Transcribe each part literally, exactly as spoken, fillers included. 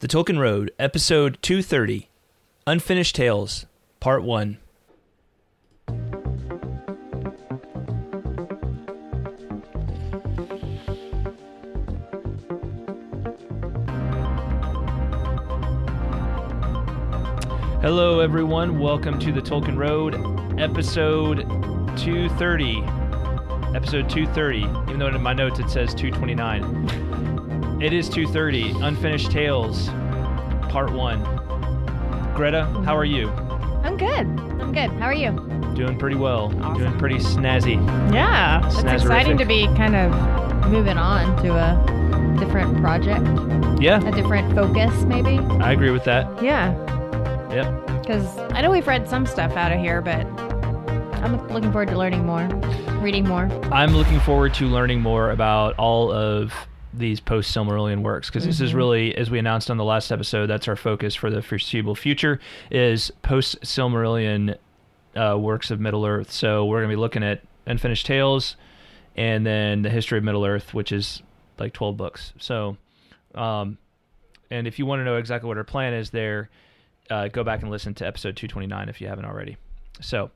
The Tolkien Road, Episode two thirty, Unfinished Tales, Part one. Hello everyone, welcome to The Tolkien Road, Episode two thirty. Episode two thirty, even though in my notes it says two twenty-nine. It is two thirty, Unfinished Tales, Part one. Greta, how are you? I'm good. I'm good. How are you? Doing pretty well. Awesome. Doing pretty snazzy. Yeah. It's Snazzerific. exciting to be kind of moving on to a different project. Yeah. A different focus, maybe. I agree with that. Yeah. Yep. Because I know we've read some stuff out of here, but I'm looking forward to learning more, reading more. I'm looking forward to learning more about all of these post-Silmarillion works, because mm-hmm. this is really, as we announced on the last episode, that's our focus for the foreseeable future, is post-Silmarillion uh, works of Middle-earth. So we're going to be looking at Unfinished Tales and then the History of Middle-earth, which is like twelve books. So, um, and if you want to know exactly what our plan is there, uh, go back and listen to episode two twenty-nine if you haven't already. So,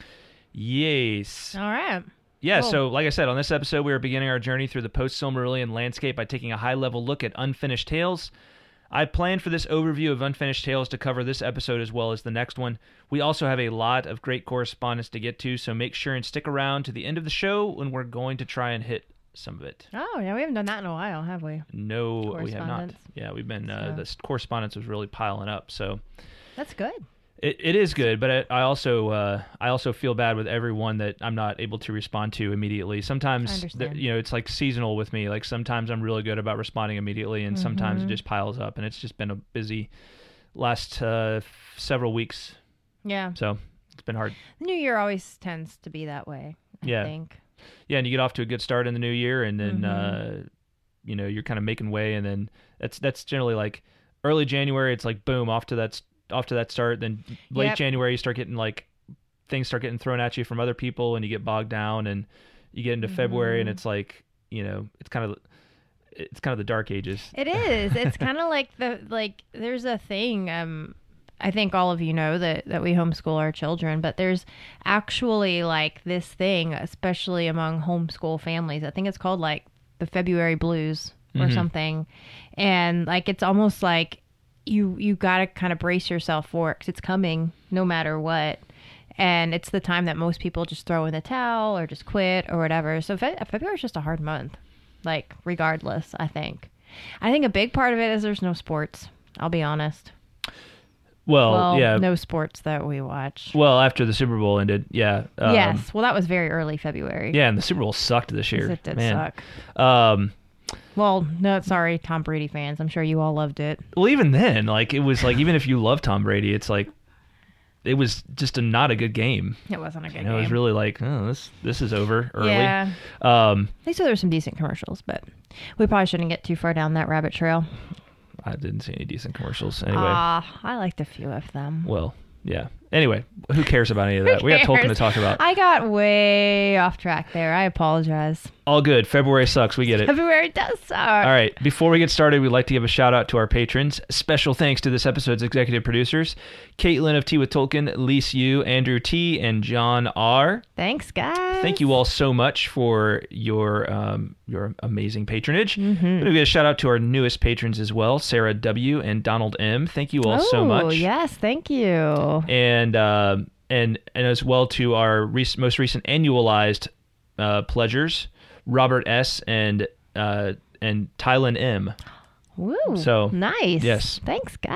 yes. All right. Yeah, cool. So like I said, on this episode, we are beginning our journey through the post-Silmarillion landscape by taking a high-level look at Unfinished Tales. I planned for this overview of Unfinished Tales to cover this episode as well as the next one. We also have a lot of great correspondence to get to, so make sure and stick around to the end of the show when we're going to try and hit some of it. Oh, yeah, we haven't done that in a while, have we? No, we have not. Yeah, we've been, uh, so. the correspondence was really piling up, so. That's good. It it is good, but I, I also uh, I also feel bad with everyone that I'm not able to respond to immediately. Sometimes, the, you know, it's like seasonal with me. Like sometimes I'm really good about responding immediately, and mm-hmm. sometimes it just piles up, and it's just been a busy last uh, f- several weeks. Yeah. So it's been hard. The new year always tends to be that way, I yeah. think. Yeah, and you get off to a good start in the new year, and then mm-hmm. uh, you know, you're kind of making way, and then that's that's generally like early January. It's like boom, off to that. St- off to that start. Then late yep. January you start getting like things start getting thrown at you from other people, and you get bogged down, and you get into mm-hmm. February, and it's like, you know, it's kind of it's kind of the dark ages. It is. It's kind of like the like there's a thing um I think all of you know that that we homeschool our children, but there's actually like this thing, especially among homeschool families. I think it's called like the February blues or mm-hmm. something. And like it's almost like you you got to kind of brace yourself for it, because it's coming no matter what. And it's the time that most people just throw in the towel or just quit or whatever. So Fe- February is just a hard month, like regardless, I think. I think a big part of it is there's no sports. I'll be honest. Well, well yeah. no sports that we watch. Well, after the Super Bowl ended, yeah. Um, yes. Well, that was very early February. Yeah, and the Super Bowl sucked this year. It did Man. suck. Um Well, no, sorry, Tom Brady fans. I'm sure you all loved it. Well, even then, like, it was like, even if you love Tom Brady, it's like, it was just a, not a good game. It wasn't a good you know, game. It was really like, oh, this this is over early. Yeah. Um, At least there were some decent commercials, but we probably shouldn't get too far down that rabbit trail. I didn't see any decent commercials. Anyway. Ah, uh, I liked a few of them. Well, yeah. Anyway, who cares about any of that? We got Tolkien to talk about. I got way off track there. I apologize. All good. February sucks. We get it. February does suck. All right. Before we get started, we'd like to give a shout out to our patrons. Special thanks to this episode's executive producers, Caitlin of Tea with Tolkien, Lise Yu, Andrew T, and John R. Thanks, guys. Thank you all so much for your um, your amazing patronage. Mm-hmm. I'm going to give a shout out to our newest patrons as well, Sarah W. and Donald M. Thank you all oh, so much. Oh, yes. Thank you. And uh, and and as well to our rec- most recent annualized uh, pledgers, Robert S. and uh, and Tylen M. Woo. So nice. Yes. Thanks, guys.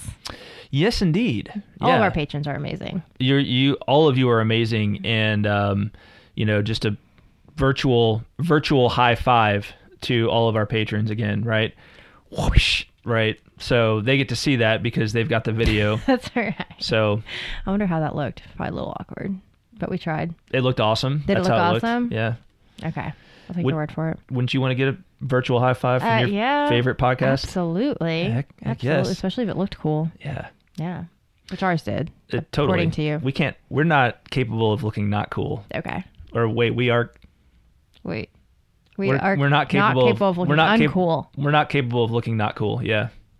Yes, indeed. All yeah. of our patrons are amazing. You're you. All of you are amazing, and um, you know, just a virtual virtual high five to all of our patrons again, right? Whoosh, right. So they get to see that because they've got the video. That's right. So I wonder how that looked. Probably a little awkward, but we tried. It looked awesome. Did That's it look how it awesome? Looked. Yeah. Okay. I'll take Would, your word for it. Wouldn't you want to get a virtual high five from uh, your yeah, favorite podcast? Absolutely. Heck, heck absolutely. yes. Especially if it looked cool. Yeah. Yeah. Which ours did. It, totally. According to you. We can't, we're not capable of looking not cool. Okay. Or wait, we are. Wait. We we're, are we're not capable, not capable of looking we're not uncool. Cap- we're not capable of looking not cool. Yeah.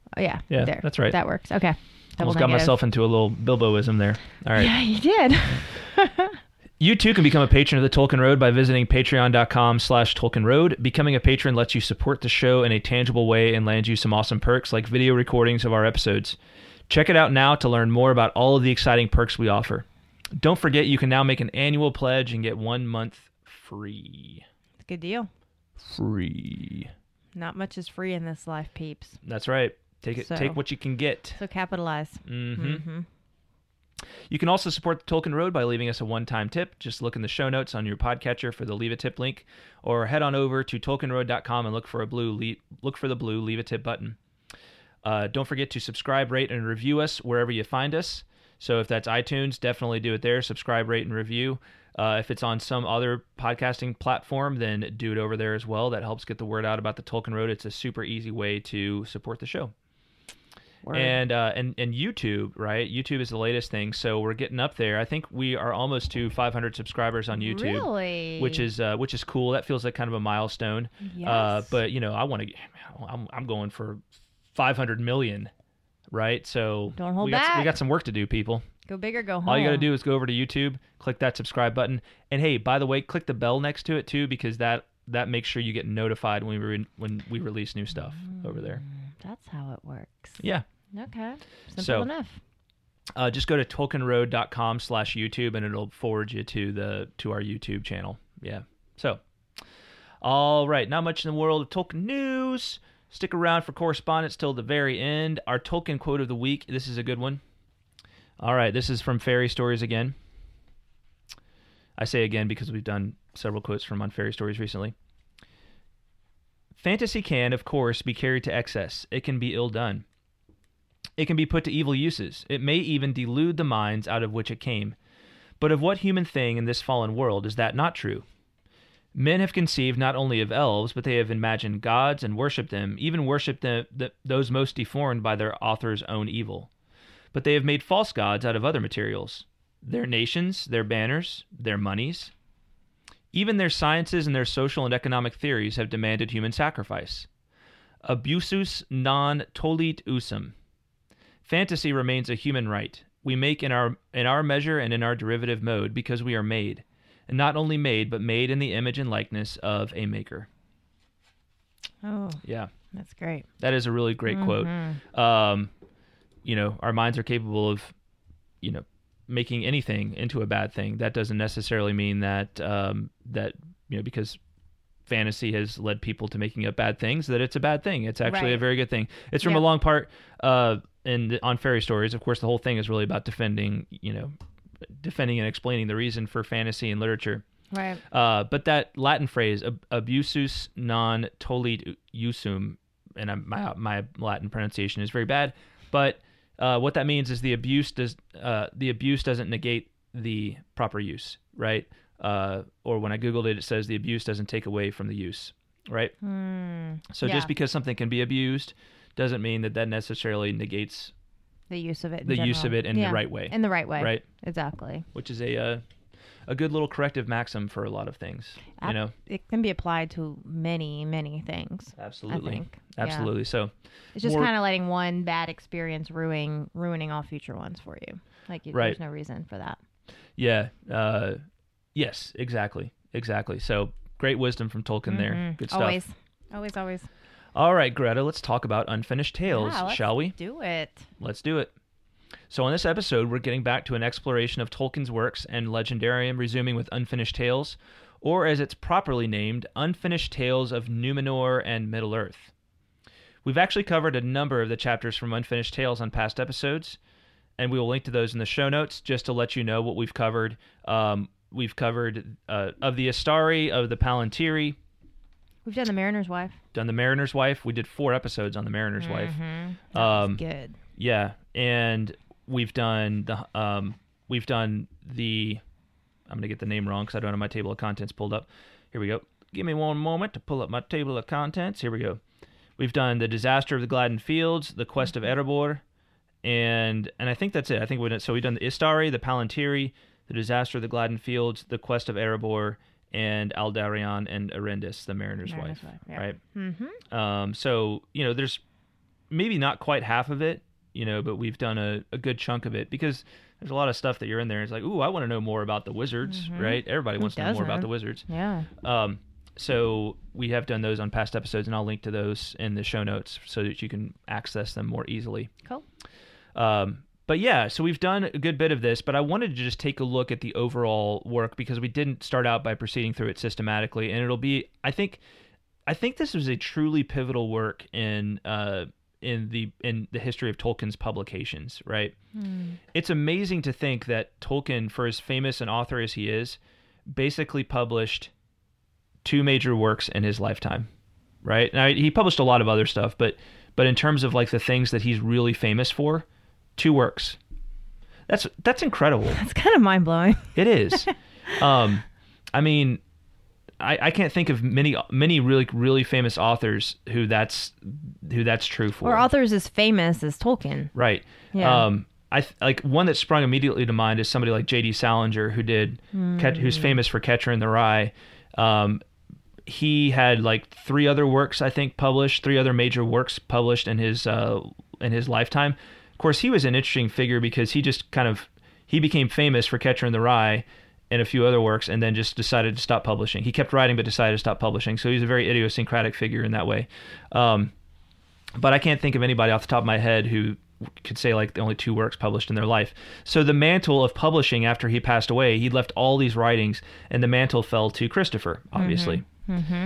Oh, yeah. Yeah, there. that's right. That works. Okay. Double Almost got negative. myself into a little Bilboism there. All right. Yeah, you did. You too can become a patron of the Tolkien Road by visiting patreon.com slash Tolkien Road. Becoming a patron lets you support the show in a tangible way and lands you some awesome perks like video recordings of our episodes. Check it out now to learn more about all of the exciting perks we offer. Don't forget you can now make an annual pledge and get one month free. Good deal. Free. Not much is free in this life, peeps. That's right. Take it. So- Take what you can get. So capitalize. Mm-hmm. Mm-hmm. You can also support the Tolkien Road by leaving us a one-time tip. Just look in the show notes on your podcatcher for the Leave a Tip link, or head on over to tolkien road dot com and look for a blue le- look for the blue Leave a Tip button. Uh, don't forget to subscribe, rate, and review us wherever you find us. So if that's iTunes, definitely do it there. Subscribe, rate, and review. Uh, if it's on some other podcasting platform, then do it over there as well. That helps get the word out about the Tolkien Road. It's a super easy way to support the show. Word. And uh, and and YouTube, right? YouTube is the latest thing, so we're getting up there. I think we are almost to five hundred subscribers on YouTube, Really? which is uh, which is cool. That feels like kind of a milestone. Yes. Uh, but you know, I want to. I'm I'm going for five hundred million, right? So Don't hold we got, back. we got some work to do, people. Go big or go home. All you got to do is go over to YouTube, click that subscribe button, and hey, by the way, click the bell next to it too, because that that makes sure you get notified when we re- when we release new stuff over there. That's how it works. Yeah. Okay. Simple So- enough. Uh, just go to tolkien road dot com slash YouTube and it'll forward you to the to our YouTube channel. Yeah. So, all right. Not much in the world of Tolkien news. Stick around for correspondence till the very end. Our Tolkien quote of the week. This is a good one. All right. This is from Fairy Stories again. I say again because we've done several quotes from on Fairy Stories recently. Fantasy can, of course, be carried to excess. It can be ill done. It can be put to evil uses. It may even delude the minds out of which it came. But of what human thing in this fallen world is that not true? Men have conceived not only of elves, but they have imagined gods and worshipped them, even worshipped the, the, those most deformed by their author's own evil. But they have made false gods out of other materials. Their nations, their banners, their monies. Even their sciences and their social and economic theories have demanded human sacrifice. Abusus non tollit usum. Fantasy remains a human right. We make in our in our measure and in our derivative mode because we are made. And not only made, but made in the image and likeness of a maker. Oh, Yeah, that's great. that is a really great Mhm. quote. Um, you know, our minds are capable of, you know, making anything into a bad thing. That doesn't necessarily mean that um, that you know because fantasy has led people to making up bad things that it's a bad thing. It's actually Right. a very good thing. It's from Yeah. a long part uh, in the, on Fairy Stories. Of course, the whole thing is really about defending, you know, defending and explaining the reason for fantasy and literature. Right. Uh, but that Latin phrase, ab- abusus non tollit usum, and I'm, my my Latin pronunciation is very bad, but uh, what that means is the abuse does uh, the abuse doesn't negate the proper use, right? Uh, or when I googled it, it says the abuse doesn't take away from the use, right? Mm, So yeah. just because something can be abused doesn't mean that that necessarily negates the use of it. In the use of general. it in Yeah. the right way, In the right way. right? Exactly. Which is a uh, a good little corrective maxim for a lot of things, you Ap- know. It can be applied to many, many things. Absolutely. I think. Yeah. Absolutely. So, It's just More- kind of letting one bad experience ruining ruining all future ones for you. Like you, Right. there's no reason for that. yeah. Uh, yes, exactly. Exactly. So, great wisdom from Tolkien there. Mhm. Good stuff. Always. Always, always. All right, Greta, let's talk about Unfinished Tales, Yeah, let's shall we? do it. Let's do it. So, on this episode, we're getting back to an exploration of Tolkien's works and Legendarium, resuming with Unfinished Tales, or as it's properly named, Unfinished Tales of Numenor and Middle-earth. We've actually covered a number of the chapters from Unfinished Tales on past episodes, and we will link to those in the show notes just to let you know what we've covered. Um, we've covered uh, of the Astari, of the Palantiri, We've done the Mariner's Wife. done the Mariner's Wife. We did four episodes on the Mariner's Wife. Mhm. That Um, was good. Yeah, and we've done the um, we've done the. I'm gonna get the name wrong because I don't have my table of contents pulled up. Here we go. Give me one moment to pull up my table of contents. Here we go. We've done the Disaster of the Gladden Fields, the Quest of Erebor, and and I think that's it. I think we did, so. We've done the Istari, the Palantiri, the Disaster of the Gladden Fields, the Quest of Erebor, and Aldarion and Arendis, the Mariner's, Mariner's Wife. Wife, yeah. Right. Mm-hmm. Um, so you know, there's maybe not quite half of it, you know, but we've done a, a good chunk of it because there's a lot of stuff that you're in there. It's like, ooh, I want to know more about the wizards, mm-hmm. right? Everybody Who wants to know more doesn't? about the wizards. Yeah. Um, so we have done those on past episodes, and I'll link to those in the show notes so that you can access them more easily. Cool. Um, but yeah, so we've done a good bit of this, but I wanted to just take a look at the overall work because we didn't start out by proceeding through it systematically, and it'll be, I think, I think this was a truly pivotal work in uh, in the in the history of Tolkien's publications, right? Hmm. It's amazing to think that Tolkien, for as famous an author as he is, basically published two major works in his lifetime, right? Now, he published a lot of other stuff, but but in terms of like the things that he's really famous for, two works. That's that's incredible. That's kind of mind-blowing. It is. um, I mean, I, I can't think of many many really really famous authors who that's who that's true for. Or authors as famous as Tolkien. Right. Yeah. Um, I th- like one that sprung immediately to mind is somebody like J D Salinger, who did mm. Cat- who's famous for Catcher in the Rye. Um, he had like three other works, I think, published, three other major works published in his uh, in his lifetime. Of course, he was an interesting figure because he just kind of he became famous for Catcher in the Rye and a few other works, and then just decided to stop publishing. He kept writing, but decided to stop publishing. So he's a very idiosyncratic figure in that way. Um, but I can't think of anybody off the top of my head who could say like the only two works published in their life. So the mantle of publishing after he passed away, he left all these writings, and the mantle fell to Christopher, obviously. Mm-hmm. Mm-hmm.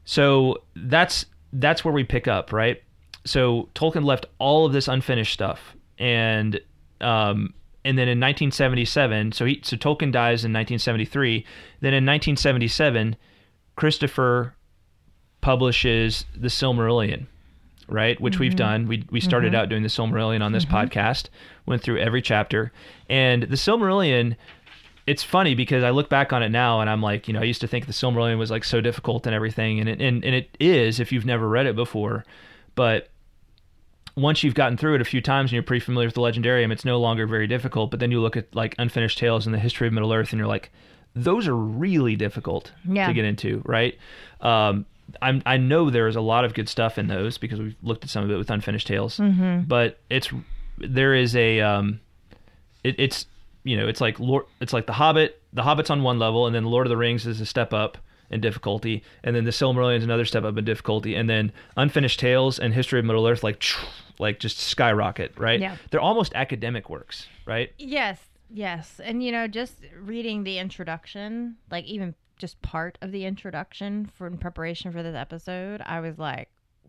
So that's that's where we pick up, right? So Tolkien left all of this unfinished stuff, and um, and then in nineteen seventy-seven, so he so Tolkien dies in nineteen seventy-three. Then in nineteen seventy-seven, Christopher publishes the Silmarillion, right? Which mm-hmm. we've done. We we started mm-hmm. out doing the Silmarillion on this mm-hmm. podcast, went through every chapter. And the Silmarillion, it's funny because I look back on it now and I'm like, you know, I used to think the Silmarillion was like so difficult and everything. And it, and, and it is if you've never read it before. But once you've gotten through it a few times and you're pretty familiar with the Legendarium, it's no longer very difficult. But then you look at like Unfinished Tales and the History of Middle-earth and you're like, those are really difficult yeah. to get into, right? Um, I'm, I know there's a lot of good stuff in those because we've looked at some of it with Unfinished Tales, mm-hmm. but it's there is a um, it, it's you know it's like Lord, it's like the Hobbit. The Hobbit's on one level, and then Lord of the Rings is a step up in difficulty, and then the Silmarillion is another step up in difficulty, and then Unfinished Tales and History of Middle Earth like like just skyrocket, right? Yeah. They're almost academic works, right? Yes, yes, and you know, just reading the introduction, like even just part of the introduction for in preparation for this episode, I was like,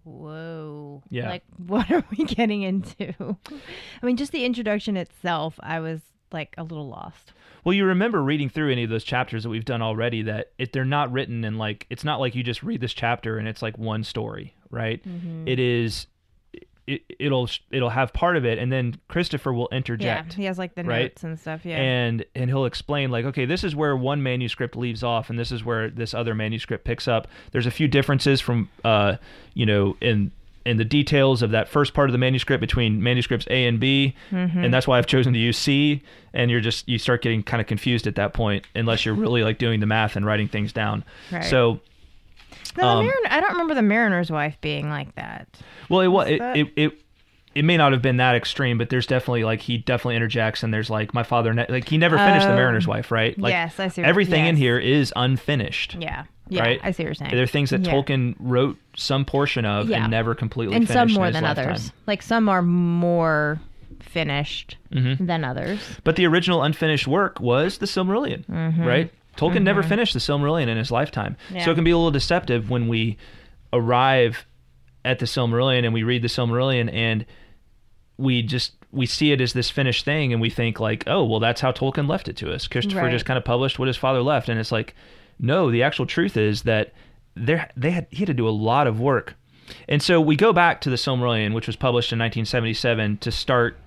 whoa, yeah, like what are we getting into? I mean, just the introduction itself, I was like a little lost. Well, you remember reading through any of those chapters that we've done already that it, they're not written in like, it's not like you just read this chapter and it's like one story, right? Mm-hmm. It is, it, it'll it'll have part of it, and then Christopher will interject. Yeah, he has like the right? notes and stuff, yeah. And and he'll explain like, okay, this is where one manuscript leaves off, and this is where this other manuscript picks up. There's a few differences from, uh, you know, in in the details of that first part of the manuscript between manuscripts A and B, mm-hmm. and that's why I've chosen to use C. And you're just you start getting kind of confused at that point, unless you're really like doing the math and writing things down. Right. So. No, the um, Marin- I don't remember the Mariner's Wife being like that. Well, it was it, it it it may not have been that extreme, but there's definitely like he definitely interjects, and there's like my father ne- like he never finished um, the Mariner's Wife, right? Like, yes, I see. What, everything yes. in here is unfinished. Yeah, yeah, right? I see what you're saying. There are things that yeah. Tolkien wrote some portion of yeah. and never completely and finished. And some more in his than lifetime. others. Like some are more finished mm-hmm. than others. But the original unfinished work was the Silmarillion, mm-hmm. right? Tolkien mm-hmm. never finished the Silmarillion in his lifetime. Yeah. So it can be a little deceptive when we arrive at the Silmarillion and we read the Silmarillion and we just we see it as this finished thing and we think like, oh, well, that's how Tolkien left it to us. Christopher right. just kind of published what his father left, and it's like, no, the actual truth is that there they had he had to do a lot of work. And so we go back to the Silmarillion, which was published in nineteen seventy-seven, to start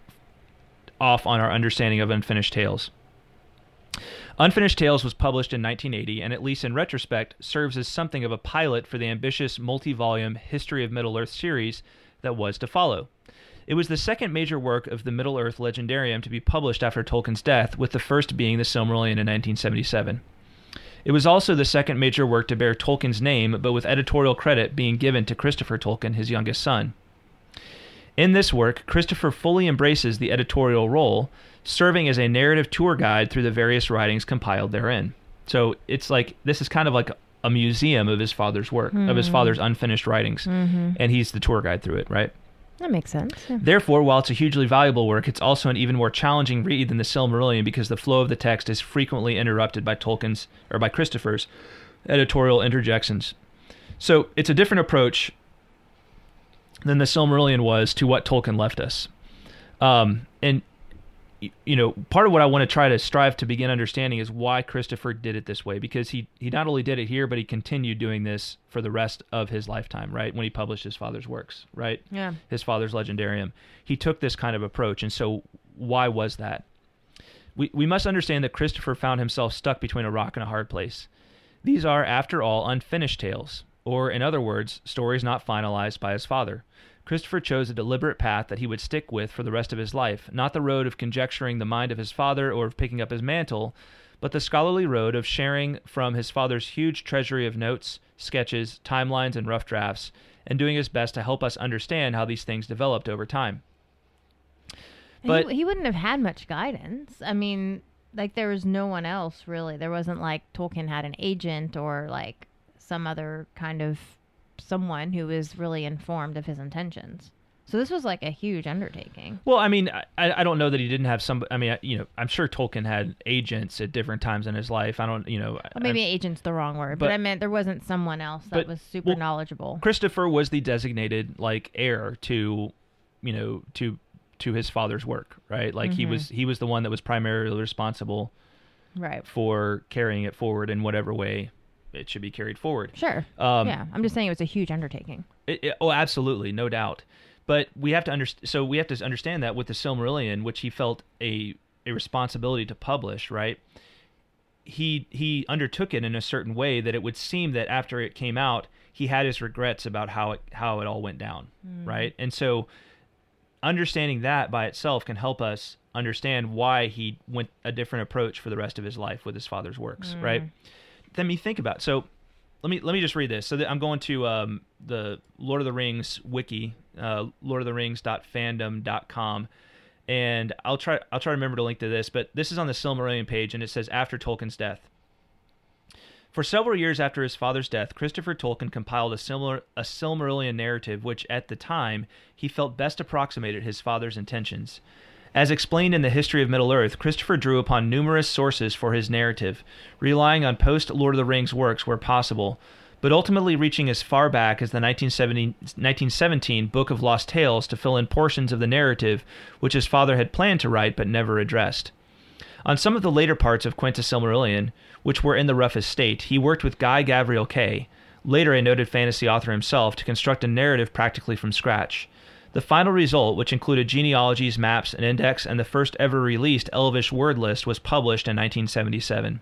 off on our understanding of Unfinished Tales. Unfinished Tales was published in nineteen eighty, and at least in retrospect, serves as something of a pilot for the ambitious multi-volume History of Middle-earth series that was to follow. It was the second major work of the Middle-earth Legendarium to be published after Tolkien's death, with the first being the Silmarillion in nineteen seventy-seven. It was also the second major work to bear Tolkien's name, but with editorial credit being given to Christopher Tolkien, his youngest son. In this work, Christopher fully embraces the editorial role, serving as a narrative tour guide through the various writings compiled therein. So it's like, this is kind of like a museum of his father's work, mm-hmm. of his father's unfinished writings, mm-hmm. and he's the tour guide through it, right? That makes sense. Yeah. Therefore, while it's a hugely valuable work, it's also an even more challenging read than the Silmarillion because the flow of the text is frequently interrupted by Tolkien's, or by Christopher's, editorial interjections. So it's a different approach than the Silmarillion was to what Tolkien left us. Um, and, you know, part of what I want to try to strive to begin understanding is why Christopher did it this way, because he, he not only did it here, but he continued doing this for the rest of his lifetime, right? When he published his father's works, right? Yeah. His father's Legendarium. He took this kind of approach. And so why was that? We, we must understand that Christopher found himself stuck between a rock and a hard place. These are, after all, unfinished tales, or in other words, stories not finalized by his father. Christopher chose a deliberate path that he would stick with for the rest of his life, not the road of conjecturing the mind of his father or of picking up his mantle, but the scholarly road of sharing from his father's huge treasury of notes, sketches, timelines, and rough drafts, and doing his best to help us understand how these things developed over time. But he, he wouldn't have had much guidance. I mean, like, there was no one else, really. There wasn't, like, Tolkien had an agent or, like, some other kind of someone who was really informed of his intentions. So this was like a huge undertaking. Well, I mean, I, I don't know that he didn't have some, I mean, I, you know, I'm sure Tolkien had agents at different times in his life. I don't, you know. Well, maybe I, agent's the wrong word, but, but I meant there wasn't someone else that but, was super well, knowledgeable. Christopher was the designated, like, heir to, you know, to to his father's work, right? Like, mm-hmm. he was he was the one that was primarily responsible right. for carrying it forward in whatever way it should be carried forward. Sure. Um, yeah, I'm just saying it was a huge undertaking. It, it, oh, absolutely, no doubt. But we have to understand. So we have to understand that with the Silmarillion, which he felt a a responsibility to publish, right? He he undertook it in a certain way that it would seem that after it came out, he had his regrets about how it how it all went down, mm. right? And so understanding that by itself can help us understand why he went a different approach for the rest of his life with his father's works, mm. right? Let me think about it. So let me let me just read this. So that I'm going to um, the Lord of the Rings wiki, uh, lord of the rings dot fandom dot com, and I'll try I'll try to remember to link to this. But this is on the Silmarillion page, and it says after Tolkien's death. For several years after his father's death, Christopher Tolkien compiled a similar a Silmarillion narrative, which at the time he felt best approximated his father's intentions. As explained in the History of Middle-earth, Christopher drew upon numerous sources for his narrative, relying on post-Lord of the Rings works where possible, but ultimately reaching as far back as the nineteen seventeen Book of Lost Tales to fill in portions of the narrative which his father had planned to write but never addressed. On some of the later parts of Quenta Silmarillion, which were in the roughest state, he worked with Guy Gavriel Kay, later a noted fantasy author himself, to construct a narrative practically from scratch. The final result, which included genealogies, maps, an index, and the first ever released Elvish word list, was published in nineteen seventy-seven.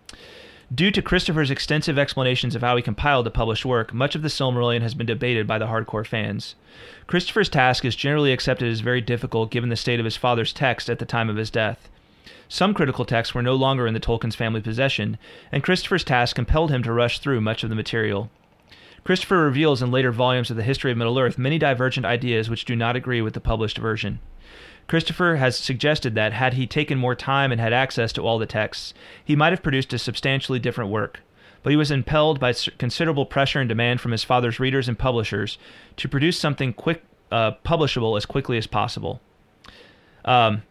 Due to Christopher's extensive explanations of how he compiled the published work, much of the Silmarillion has been debated by the hardcore fans. Christopher's task is generally accepted as very difficult given the state of his father's text at the time of his death. Some critical texts were no longer in the Tolkien's family possession, and Christopher's task compelled him to rush through much of the material. Christopher reveals in later volumes of the History of Middle-earth many divergent ideas which do not agree with the published version. Christopher has suggested that, had he taken more time and had access to all the texts, he might have produced a substantially different work, but he was impelled by considerable pressure and demand from his father's readers and publishers to produce something quick, uh, publishable as quickly as possible. Um...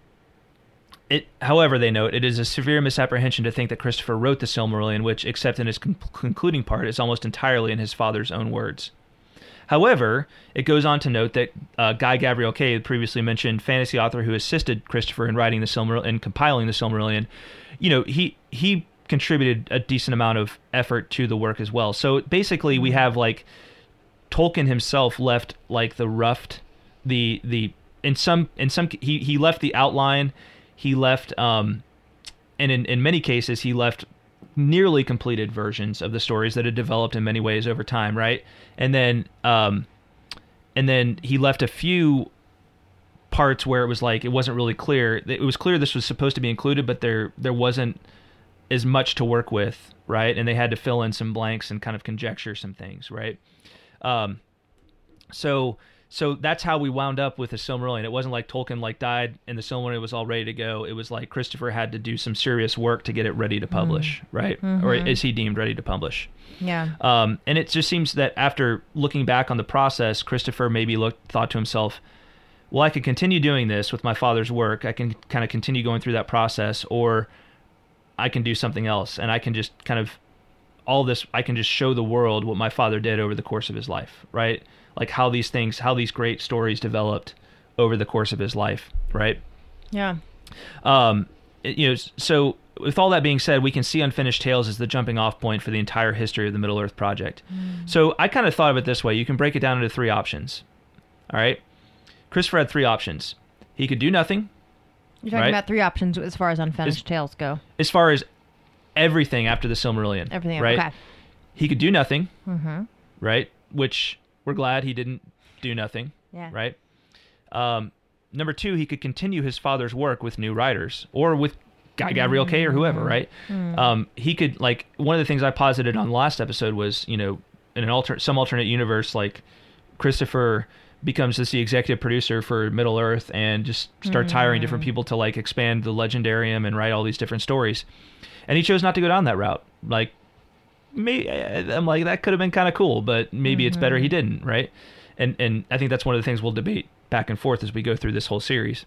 It, however, they note, it is a severe misapprehension to think that Christopher wrote the Silmarillion, which, except in its con- concluding part, is almost entirely in his father's own words. However, it goes on to note that uh, Guy Gavriel Kay, the previously mentioned fantasy author who assisted Christopher in writing the Silmarillion and compiling the Silmarillion, you know, he he contributed a decent amount of effort to the work as well. So basically, we have like Tolkien himself left like the roughed, the the in some in some he he left the outline. He left, um, and in, in many cases, he left nearly completed versions of the stories that had developed in many ways over time, right? And then, um, and then he left a few parts where it was like it wasn't really clear. It was clear this was supposed to be included, but there there wasn't as much to work with, right? And they had to fill in some blanks and kind of conjecture some things, right? Um, so so that's how we wound up with the Silmarillion. It wasn't like Tolkien like died and the Silmarillion was all ready to go. It was like Christopher had to do some serious work to get it ready to publish, mm. right? Mm-hmm. Or is he deemed ready to publish? Yeah. Um, and it just seems that after looking back on the process, Christopher maybe looked thought to himself, well, I could continue doing this with my father's work. I can kind of continue going through that process, or I can do something else, and I can just kind of all this. I can just show the world what my father did over the course of his life, right? Like how these things, how these great stories developed over the course of his life, right? Yeah. Um, it- you know, so with all that being said, we can see Unfinished Tales as the jumping off point for the entire history of the Middle Earth Project. Mm. So I kind of thought of it this way. You can break it down into three options. All right. Christopher had three options. He could do nothing. You're talking right? about three options as far as Unfinished as, Tales go. As far as everything after the Silmarillion. Everything, right? Okay. He could do nothing, Mm-hmm. right? Which we're glad he didn't do nothing, Yeah. right? Um, number two, he could continue his father's work with new writers or with Guy Gabriel Kay or whoever, right? Mm-hmm. Um, he could, like, one of the things I posited on the last episode was, you know, in an alter some alternate universe, like Christopher becomes just the executive producer for Middle Earth and just starts Mm. hiring different people to like expand the Legendarium and write all these different stories. And he chose not to go down that route. Like, me, I'm like, that could have been kind of cool, but maybe it's better he didn't, right? And and I think that's one of the things we'll debate back and forth as we go through this whole series.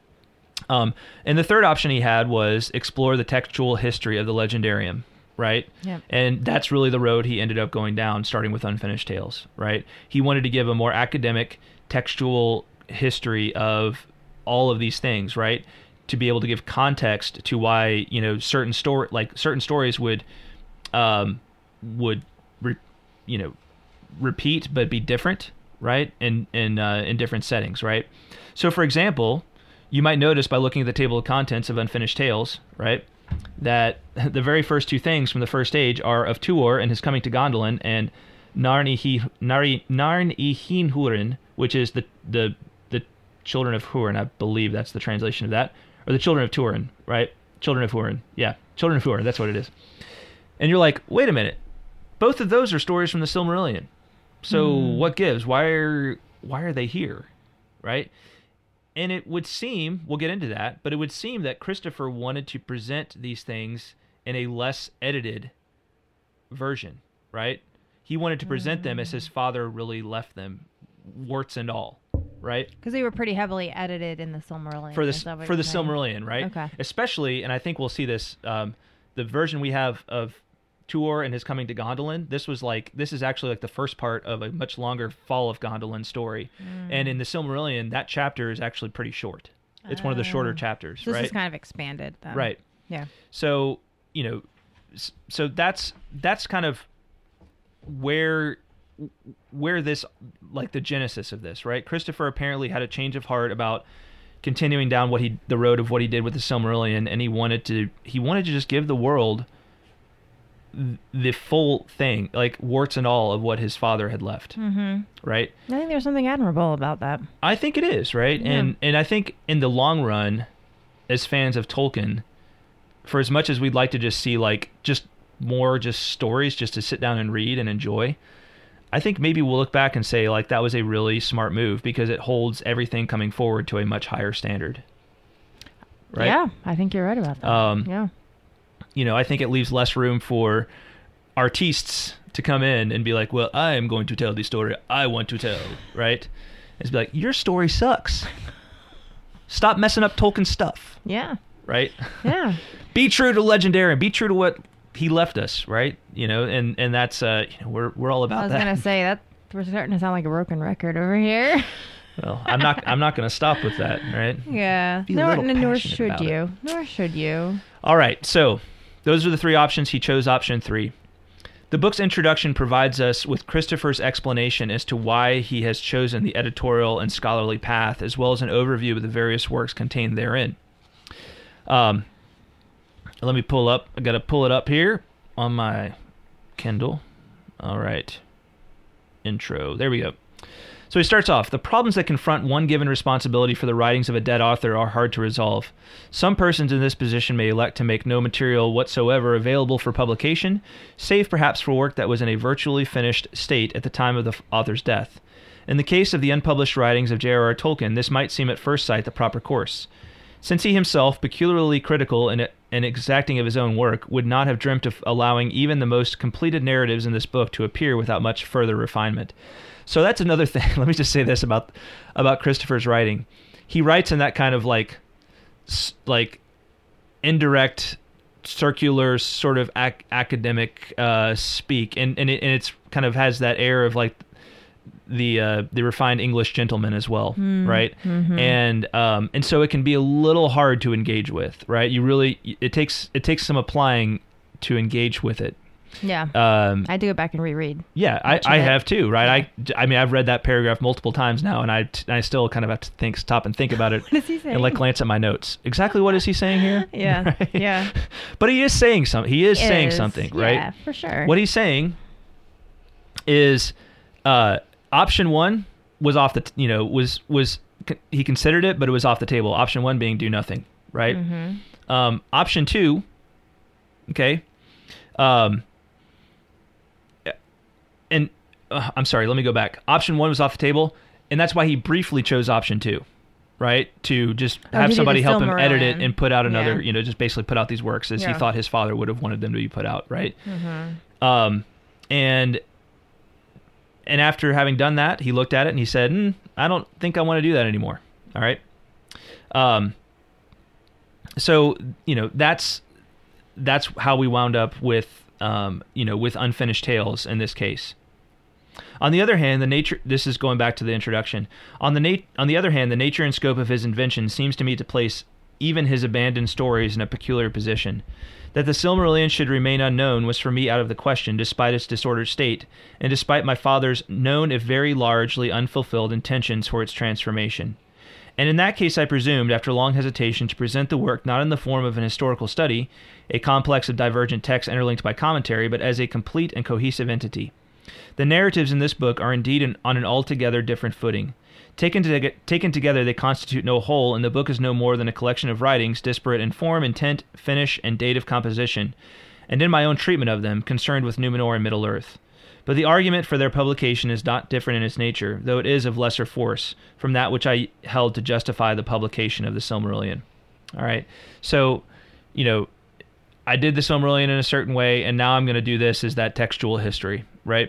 Um, and the third option he had was explore the textual history of the Legendarium, right? Yep. And that's really the road he ended up going down, starting with Unfinished Tales, right? He wanted to give a more academic, textual history of all of these things, right? To be able to give context to why, you know, certain story, like certain stories would, um, would, re- you know, repeat but be different, right? In in uh, in different settings, right? So, for example, you might notice by looking at the table of contents of Unfinished Tales, right, that the very first two things from the first age are of Tuor and his coming to Gondolin, and Narn-i Nari Narn-i-Hin-Hurin, which is the the the children of Hurin. I believe that's the translation of that, or the children of Turin, right? Children of Hurin, yeah, children of Hurin. That's what it is. And you're like, wait a minute, both of those are stories from the Silmarillion. So mm. what gives? Why are why are they here, right? And it would seem, we'll get into that, but it would seem that Christopher wanted to present these things in a less edited version, right? He wanted to present mm. them as his father really left them, warts and all, right? Because they were pretty heavily edited in the Silmarillion. For the, for the Silmarillion, right? Okay. Especially, and I think we'll see this, um, the version we have of Tuor and his coming to Gondolin, this was like, this is actually like the first part of a much longer Fall of Gondolin story. Mm. And in the Silmarillion, that chapter is actually pretty short. It's uh, one of the shorter chapters, so this right? This is kind of expanded, then. Right. Yeah. So, you know, so that's, that's kind of where, where this, like the genesis of this, right? Christopher apparently had a change of heart about continuing down what he, the road of what he did with the Silmarillion, and he wanted to, he wanted to just give the world the full thing, like warts and all of what his father had left, mm-hmm. right? I think there's something admirable about that. I think it is, right? Yeah. And and I think in the long run, as fans of Tolkien, for as much as we'd like to just see like just more just stories just to sit down and read and enjoy, I think maybe we'll look back and say like that was a really smart move because it holds everything coming forward to a much higher standard. Right? Yeah, I think you're right about that. Um, yeah. You know, I think it leaves less room for artistes to come in and be like, well, I am going to tell the story I want to tell, right? It's be like, your story sucks. Stop messing up Tolkien stuff. Yeah. Right? Yeah. Be true to Legendarium. Be true to what he left us, right? You know, and, and that's, uh, you know, we're we're all about that. I was that. going to say, that we're starting to sound like a broken record over here. Well, I'm not I'm not going to stop with that, right? Yeah. Be nor, a little nor passionate should about you. it. Nor should you. All right, so those are the three options. He chose option three. The book's introduction provides us with Christopher's explanation as to why he has chosen the editorial and scholarly path, as well as an overview of the various works contained therein. Um, let me pull up. I got to pull it up here on my Kindle. All right. Intro. There we go. So he starts off, the problems that confront one given responsibility for the writings of a dead author are hard to resolve. Some persons in this position may elect to make no material whatsoever available for publication, save perhaps for work that was in a virtually finished state at the time of the author's death. In the case of the unpublished writings of J R R. Tolkien, this might seem at first sight the proper course. Since he himself, peculiarly critical and, and exacting of his own work, would not have dreamt of allowing even the most completed narratives in this book to appear without much further refinement. So that's another thing. Let me just say this about about Christopher's writing. He writes in that kind of like like indirect, circular sort of ac- academic uh, speak, and and, it, and it's kind of has that air of like the uh, the refined English gentleman as well, mm, right? Mm-hmm. And um, and so it can be a little hard to engage with, right? You really it takes it takes some applying to engage with it. Yeah, um, I do go back and reread. Yeah, I, I have too, right? Yeah. I I mean I've read that paragraph multiple times now, and I I still kind of have to think, stop and think about it. What is he saying? And like glance at my notes. Exactly what is he saying here? Yeah, right? Yeah. But he is saying something. He is it saying is. something, right? Yeah, for sure. What he's saying is, uh, option one was off the, t- you know, was was he considered it, but it was off the table. Option one being do nothing, right? Mm-hmm. Um, option two, okay. Um. And uh, I'm sorry, let me go back. Option one was off the table, and that's why he briefly chose option two, right? To just oh, have somebody help him edit it in. and put out another, yeah. you know, just basically put out these works as yeah. he thought his father would have wanted them to be put out, right? Mm-hmm. Um, and and after having done that, he looked at it and he said, mm, I don't think I want to do that anymore. All right. Um. So you know that's that's how we wound up with. Um, you know, with Unfinished Tales in this case. On the other hand, the nature this is going back to the introduction. On the nat- on the other hand, the nature and scope of his invention seems to me to place even his abandoned stories in a peculiar position. That the Silmarillion should remain unknown was for me out of the question, despite its disordered state, and despite my father's known if very largely unfulfilled intentions for its transformation. And in that case I presumed, after long hesitation, to present the work not in the form of an historical study, a complex of divergent texts interlinked by commentary, but as a complete and cohesive entity. The narratives in this book are indeed an, on an altogether different footing. Taken, to, taken together, they constitute no whole, and the book is no more than a collection of writings, disparate in form, intent, finish, and date of composition, and in my own treatment of them, concerned with Numenor and Middle-earth. But the argument for their publication is not different in its nature, though it is of lesser force, from that which I held to justify the publication of the Silmarillion. All right, so, you know, I did the Silmarillion in a certain way, and now I'm going to do this as that textual history, right?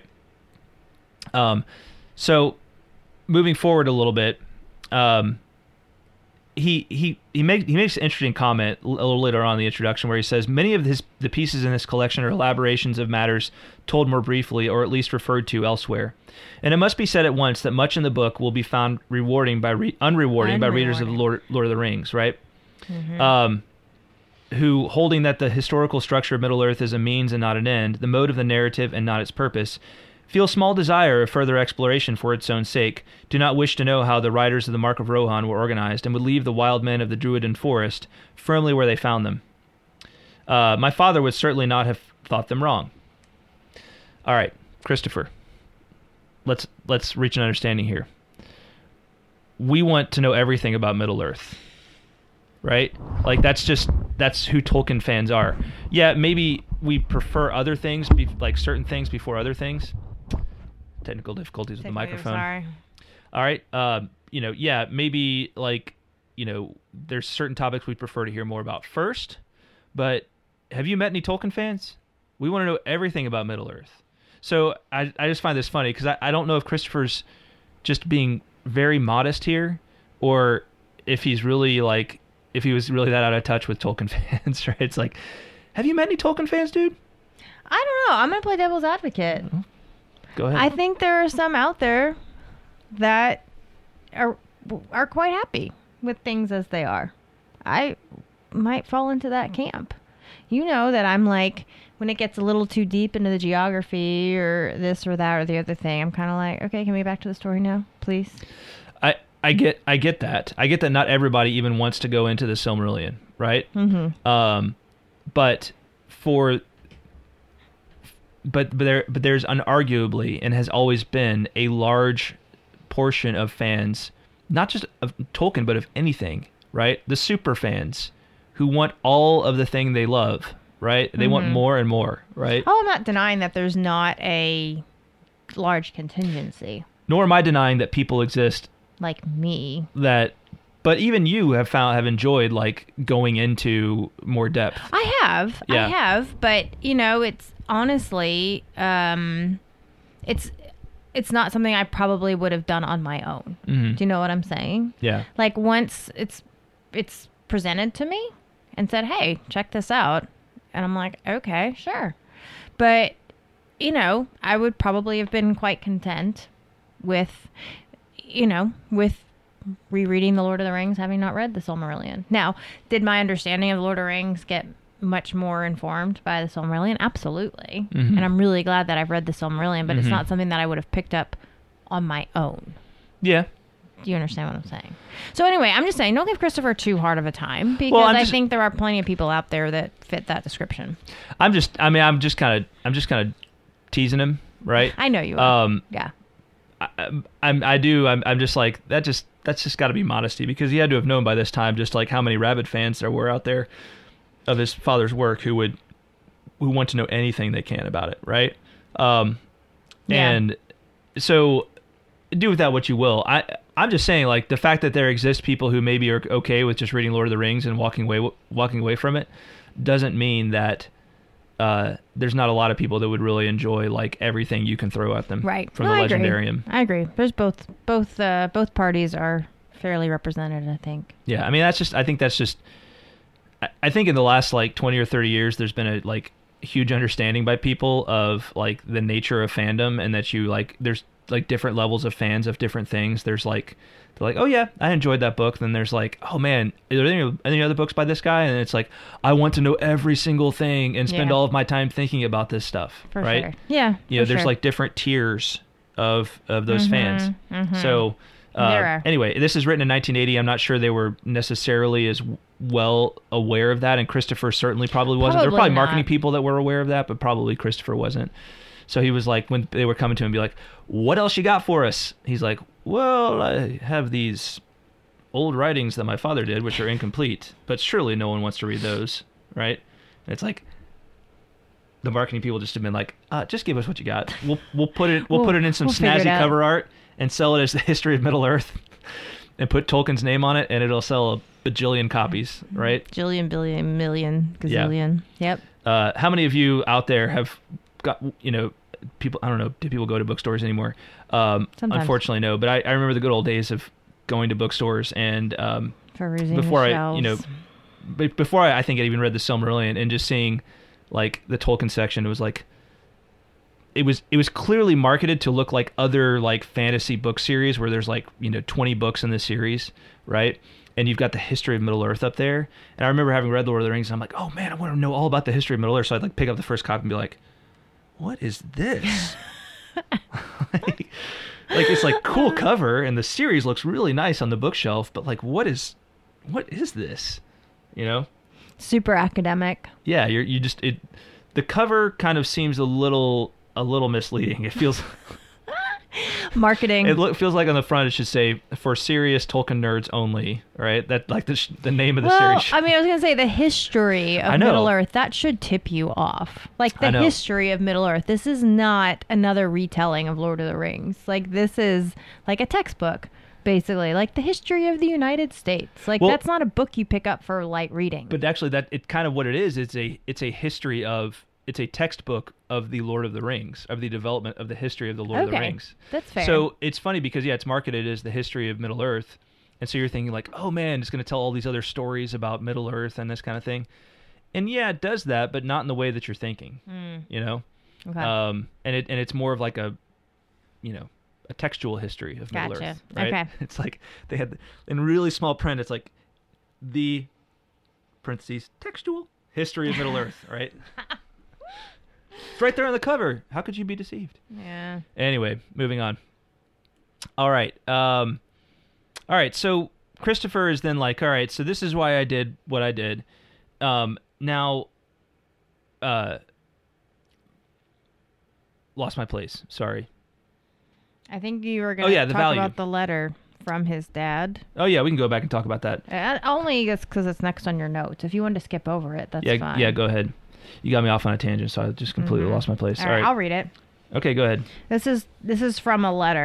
Um, so, moving forward a little bit, um, he he he makes he makes an interesting comment a little later on in the introduction where he says many of his the pieces in this collection are elaborations of matters told more briefly or at least referred to elsewhere. And it must be said at once that much in the book will be found rewarding by re- unrewarding, unrewarding by readers of the Lord, Lord of the Rings, right? Mm-hmm. Um, who, holding that the historical structure of Middle-earth is a means and not an end, the mode of the narrative and not its purpose, feel small desire of further exploration for its own sake, do not wish to know how the riders of the Mark of Rohan were organized, and would leave the wild men of the Druidan forest firmly where they found them. Uh, my father would certainly not have thought them wrong. All right, Christopher, let's let's reach an understanding here. We want to know everything about Middle-earth, right? Like that's just that's who Tolkien fans are. Yeah, maybe we prefer other things, be, like certain things before other things. Technical difficulties with the microphone. Sorry. All right. Um, you know, yeah, maybe like, you know, there's certain topics we prefer to hear more about first. But have you met any Tolkien fans? We want to know everything about Middle-earth. So I I just find this funny because I, I don't know if Christopher's just being very modest here, or if he's really like if he was really that out of touch with Tolkien fans, right? It's like, have you met any Tolkien fans, dude? I don't know. I'm gonna play devil's advocate. Mm-hmm. Go ahead. I think there are some out there that are are quite happy with things as they are. I might fall into that camp. You know that I'm like, when it gets a little too deep into the geography or this or that or the other thing, I'm kind of like, okay, can we get back to the story now, please? I I get I get that. I get that not everybody even wants to go into the Silmarillion, right? Mm-hmm. Um, but for but but there but there's unarguably and has always been a large portion of fans, not just of Tolkien but of anything, right? The super fans who want all of the thing they love, right? They mm-hmm. want more and more, right? Oh, I'm not denying that there's not a large contingency. nor am I denying that people exist like me. That, but even you have found have enjoyed like going into more depth. I have, Yeah. I have, but you know, it's honestly, um, it's it's not something I probably would have done on my own. Mm-hmm. Do you know what I'm saying? Yeah. Like once it's it's presented to me and said, "Hey, check this out," and I'm like, "Okay, sure," but you know, I would probably have been quite content with, you know, with rereading The Lord of the Rings, having not read The Silmarillion. Now, did my understanding of The Lord of the Rings get much more informed by The Silmarillion? Absolutely. Mm-hmm. And I'm really glad that I've read The Silmarillion, but Mm-hmm. it's not something that I would have picked up on my own. Yeah. Do you understand what I'm saying? So anyway, I'm just saying, don't give Christopher too hard of a time, because Well, I'm I just- think there are plenty of people out there that fit that description. I'm just. I mean, I'm just kind of. I'm just kind of teasing him, right? I know you are. Um. yeah. I, I'm. I do. I'm. I'm just like that. Just that's just got to be modesty, because he had to have known by this time just like how many rabid fans there were out there of his father's work who would who want to know anything they can about it, right? Um. Yeah. And so do with that what you will. I. I'm just saying, like, the fact that there exist people who maybe are okay with just reading Lord of the Rings and walking away walking away from it doesn't mean that uh, there's not a lot of people that would really enjoy like everything you can throw at them, Right. from No, the I agree. Legendarium. I agree. There's both both uh, both parties are fairly represented, I think. Yeah, I mean that's just I think that's just I, I think in the last like twenty or thirty years there's been a like huge understanding by people of like the nature of fandom, and that you like there's like different levels of fans of different things. There's like they're like, oh yeah, I enjoyed that book. Then there's like, oh man, are there any, any other books by this guy? And it's like, I want to know every single thing and spend Yeah. all of my time thinking about this stuff. For right? sure. Yeah. You know, for there's sure. like different tiers of of those Mhm, fans. mhm. So uh, There are. anyway, this is written in nineteen eighty. I'm not sure they were necessarily as well aware of that, and Christopher certainly probably wasn't. there were Probably probably marketing not. people that were aware of that, but probably Christopher wasn't. So he was like, when they were coming to him, be like, "What else you got for us?" He's like, "Well, I have these old writings that my father did, which are incomplete, but surely no one wants to read those, right?" And it's like the marketing people just have been like, uh, "Just give us what you got. We'll we'll put it we'll, We'll- put it in some we'll figure it snazzy out." cover art and sell it as the history of Middle Earth, and put Tolkien's name on it, and it'll sell a bajillion copies, right?" Jillion, billion, million, Yeah. gazillion. Yep. Uh, how many of you out there have got, you know, people, I don't know, do people go to bookstores anymore? Um, Sometimes. unfortunately, no. But I, I remember the good old days of going to bookstores and um, Perusing before the I, shelves. you know, b- before I, I think I even read the Silmarillion, and just seeing like the Tolkien section, it was like, it was it was clearly marketed to look like other like fantasy book series where there's like, you know, twenty books in the series, right? And you've got the history of Middle Earth up there. And I remember having read Lord of the Rings, and I'm like, oh man, I want to know all about the history of Middle Earth. So I'd like pick up the first copy and be like, what is this? like, like it's like cool cover, and the series looks really nice on the bookshelf, but like what is what is this? You know? Super academic. Yeah, you're you just it the cover kind of seems a little a little misleading. It feels Marketing. it look, feels like on the front it should say for serious Tolkien nerds only, right? That like the sh- the name of the well, series. I mean, I was going to say the history I of know. Middle Earth, that should tip you off. Like I the know. history of Middle Earth. This is not another retelling of Lord of the Rings. Like this is like a textbook, basically. Like the history of the United States. Like Well- that's not a book you pick up for light reading. But actually, that it kind of what it is. It's a it's a history of it's a textbook of the Lord of the Rings, of the development of the history of the Lord of the Okay, Rings. that's fair. So it's funny because yeah, it's marketed as the history of Middle Earth, and so you're thinking like, oh man, it's going to tell all these other stories about Middle Earth and this kind of thing. And yeah, it does that, but not in the way that you're thinking. Mm, You know, okay. um, and it and it's more of like a, you know, a textual history of Middle Gotcha. Earth. Right? Okay. It's like they had in really small print. It's like the parentheses textual history of Middle Earth. Right. It's right there on the cover. How could you be deceived? yeah. Anyway, moving on. All right. Um, all right. So Christopher is then like, all right, so this is why I did what I did. Um, now, uh, lost my place. Sorry. I think you were going Oh, to yeah, the talk value. about the letter from his dad. Oh, yeah, we can go back and talk about that. Uh, only because it's next on your notes. If you wanted to skip over it, that's yeah, fine. yeah, go ahead. You got me off on a tangent, so I just completely Mhm. lost my place. All All right, right. I'll read it. Okay, go ahead. This is this is from a letter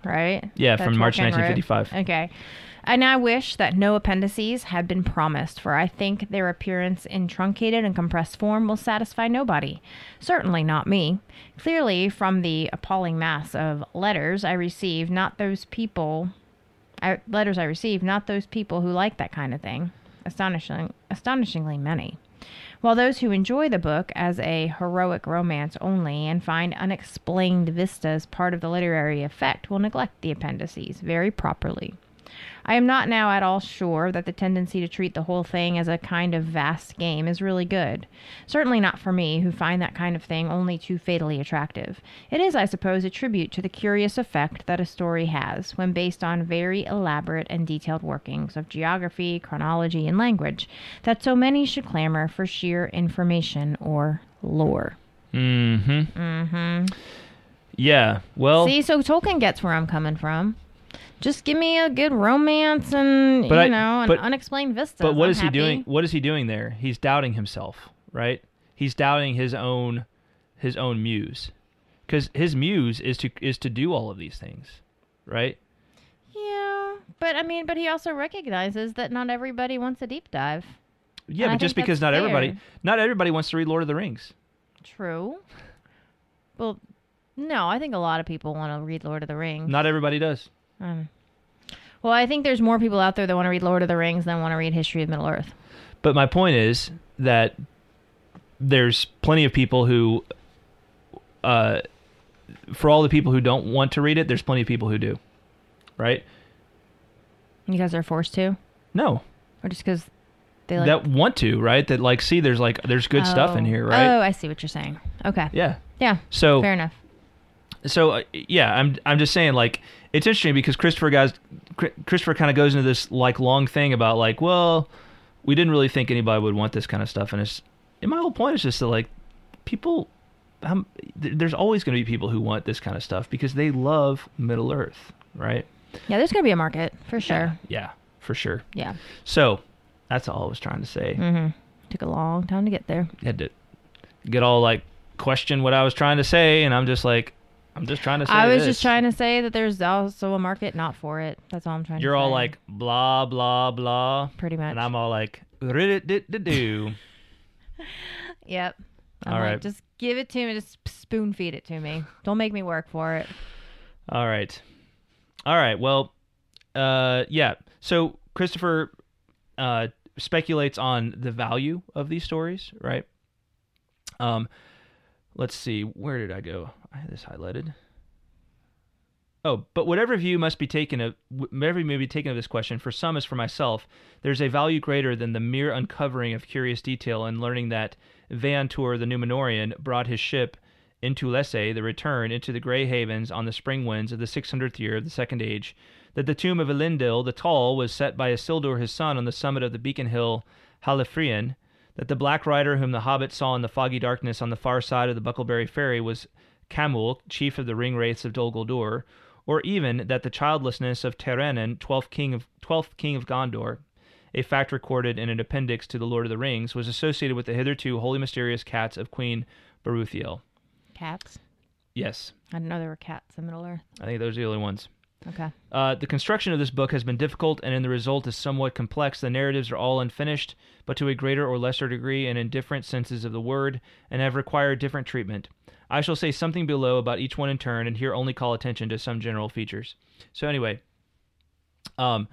right? Yeah, That from March Tolkien wrote? nineteen fifty-five. Okay. And I wish that no appendices had been promised, for I think their appearance in truncated and compressed form will satisfy nobody. Certainly not me. Clearly, from the appalling mass of letters I receive, not those people... I, letters I receive, not those people who like that kind of thing. Astonishing, astonishingly many. While those who enjoy the book as a heroic romance only and find unexplained vistas part of the literary effect will neglect the appendices very properly. I am not now at all sure that the tendency to treat the whole thing as a kind of vast game is really good. Certainly not for me, who find that kind of thing only too fatally attractive. It is, I suppose, a tribute to the curious effect that a story has when based on very elaborate and detailed workings of geography, chronology, and language, that so many should clamor for sheer information or lore. Mm-hmm. Mm-hmm. Yeah, well... See, so Tolkien gets where I'm coming from. Just give me a good romance and, But you I- know, an but- unexplained vista. But what I'm is he happy. doing? What is he doing there? He's doubting himself, right? He's doubting his own his own muse. Cuz his muse is to is to do all of these things, right? Yeah, but I mean, but he also recognizes that not everybody wants a deep dive. Yeah, And I but just think because that's not everybody fair. not everybody wants to read Lord of the Rings. True. Well, no, I think a lot of people want to read Lord of the Rings. Not everybody does. Um, well, I think there's more people out there that want to read Lord of the Rings than want to read History of Middle Earth. But my point is that there's plenty of people who uh for all the people who don't want to read it, there's plenty of people who do. Right? You guys are forced to? No. Or just because they like... That want to, right? That like see there's like there's good stuff in Oh. here, right? Oh, I see what you're saying. Okay. Yeah. Yeah, So fair enough. So uh, yeah, I'm I'm just saying like it's interesting because Christopher guys Christopher kind of goes into this like long thing about like, well, we didn't really think anybody would want this kind of stuff, and it's and my whole point is just that like people, um, th- there's always going to be people who want this kind of stuff because they love Middle Earth, right? Yeah, there's going to be a market, for sure. Yeah, yeah, for sure. Yeah. So that's all I was trying to say. Mm-hmm. Took a long time to get there. Had to get all like question what I was trying to say, and I'm just like. I'm just trying to say I was this. just trying to say that there's also a market not for it. That's all I'm trying You're to say. all like, blah, blah, blah. Pretty much. And I'm all like, do. Yep. I'm All like, right. just give it to me. Just spoon feed it to me. Don't make me work for it. All right. All right. Well, uh, yeah. So Christopher uh, speculates on the value of these stories, right? Um, let's see. Where did I go? I had this highlighted. Oh, but whatever view must be taken of, whatever may be taken of this question, for some as for myself, there's a value greater than the mere uncovering of curious detail and learning that Veantur the Númenórean brought his ship into Lesse, the return into the Grey Havens on the spring winds of the six hundredth year of the Second Age, that the tomb of Elendil the Tall was set by Isildur his son on the summit of the beacon hill Halifrian, that the Black Rider whom the Hobbit saw in the foggy darkness on the far side of the Buckleberry Ferry was Camul, chief of the ring wraiths of Dol Guldur, or even that the childlessness of Teranen, twelfth king of twelfth king of Gondor, a fact recorded in an appendix to the Lord of the Rings, was associated with the hitherto wholly mysterious cats of Queen Baruthiel. Cats? Yes, I didn't know there were cats in Middle Earth. I think those are the only ones. Okay. Uh, the construction of this book has been difficult, and in the result is somewhat complex. The narratives are all unfinished, but to a greater or lesser degree and in different senses of the word, and have required different treatment. I shall say something below about each one in turn, and here only call attention to some general features. So anyway, um,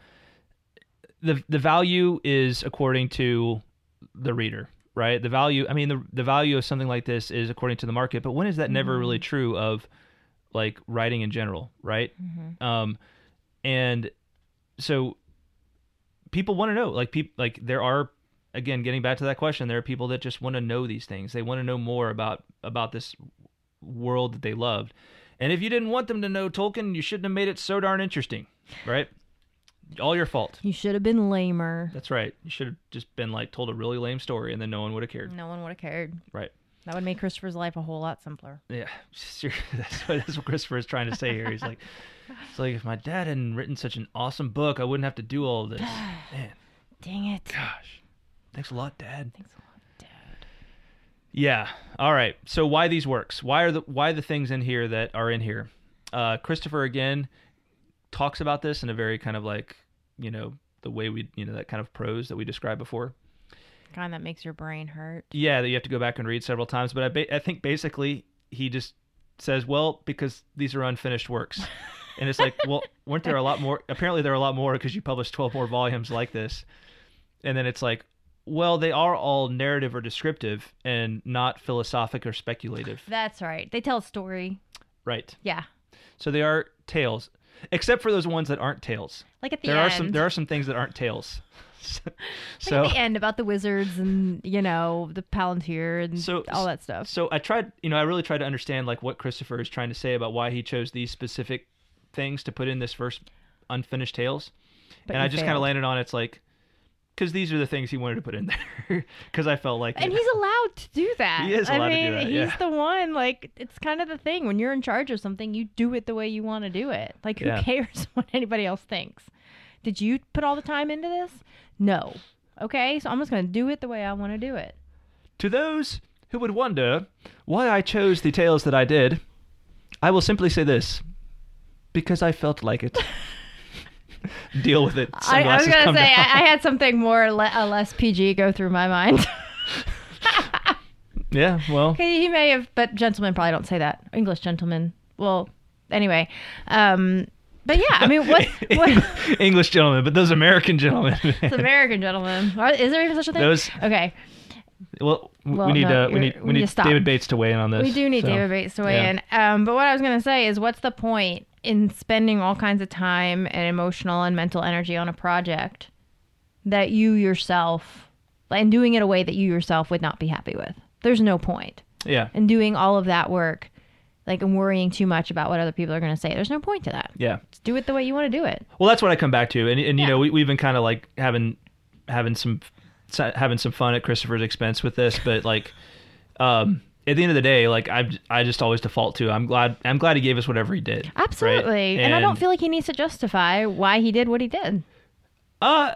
the the value is according to the reader, right? The value, I mean, the the value of something like this is according to the market, but when is that mm-hmm. never really true of like writing in general, right? Mm-hmm. Um, and so people want to know, like people, like there are, again, getting back to that question, there are people that just want to know these things. They want to know more about, about this world that they loved. And if you didn't want them to know Tolkien, you shouldn't have made it so darn interesting, right? All your fault. You should have been lamer. That's right. You should have just been like told a really lame story and then no one would have cared. No one would have cared. Right. That would make Christopher's life a whole lot simpler. Yeah, that's what, that's what Christopher is trying to say here. He's like, it's like if my dad hadn't written such an awesome book, I wouldn't have to do all of this. Man, dang it! Gosh, thanks a lot, Dad. Thanks a lot, Dad. Yeah. All right. So why these works? Why are the why the things in here that are in here? Uh, Christopher again talks about this in a very kind of like, you know, the way we, you know, that kind of prose that we described before. Kind that makes your brain hurt. Yeah, that you have to go back and read several times. But I, ba- I think basically he just says, well, because these are unfinished works. And it's like, well, weren't there a lot more? Apparently there are a lot more because you published twelve more volumes like this. And then it's like, well, they are all narrative or descriptive and not philosophic or speculative. That's right. They tell a story. Right. Yeah. So they are tales, except for those ones that aren't tales. Like at the there end. are some there are some things that aren't tales. so like at the end about the wizards and, you know, the Palantir and so, all that stuff. So I tried, you know, I really tried to understand like what Christopher is trying to say about why he chose these specific things to put in this first unfinished tales. But and I just kind of failed. landed on it's like, because these are the things he wanted to put in there. Because I felt like and it. he's allowed to do that. He is allowed I to mean, do that, he's yeah. the one. Like, it's kind of the thing when you're in charge of something, you do it the way you want to do it. Like, who Yeah. cares what anybody else thinks? Did you put all the time into this? No. Okay, so I'm just going to do it the way I want to do it. To those who would wonder why I chose the tales that I did, I will simply say this: because I felt like it. Deal with it. I, I was Sunglasses going to come say, down. I, I had something more le- uh, less P G go through my mind. Yeah, well, he, he may have, but gentlemen probably don't say that. English gentlemen. Well, anyway. Um, but yeah, I mean, what? what English gentlemen, but those American gentlemen. it's American gentlemen. Are- Is there even such a thing? Those- Okay. Well, w- Well, we need no, uh, we you're- need we we need need to stop. David Bates to weigh in on this. We do need so, David Bates to weigh yeah. in. Um, but what I was going to say is, what's the point in spending all kinds of time and emotional and mental energy on a project that you yourself, and doing it a way that you yourself would not be happy with? There's no point. Yeah, And doing all of that work, like, and worrying too much about what other people are going to say. There's no point to that. yeah. Just do it the way you want to do it. Well, that's what I come back to, and and you Yeah. know we we've been kind of like having having some having some fun at Christopher's expense with this, but like um, at the end of the day, like I I just always default to I'm glad I'm glad he gave us whatever he did. right? Absolutely. And, I don't feel like he needs to justify why he did what he did. uh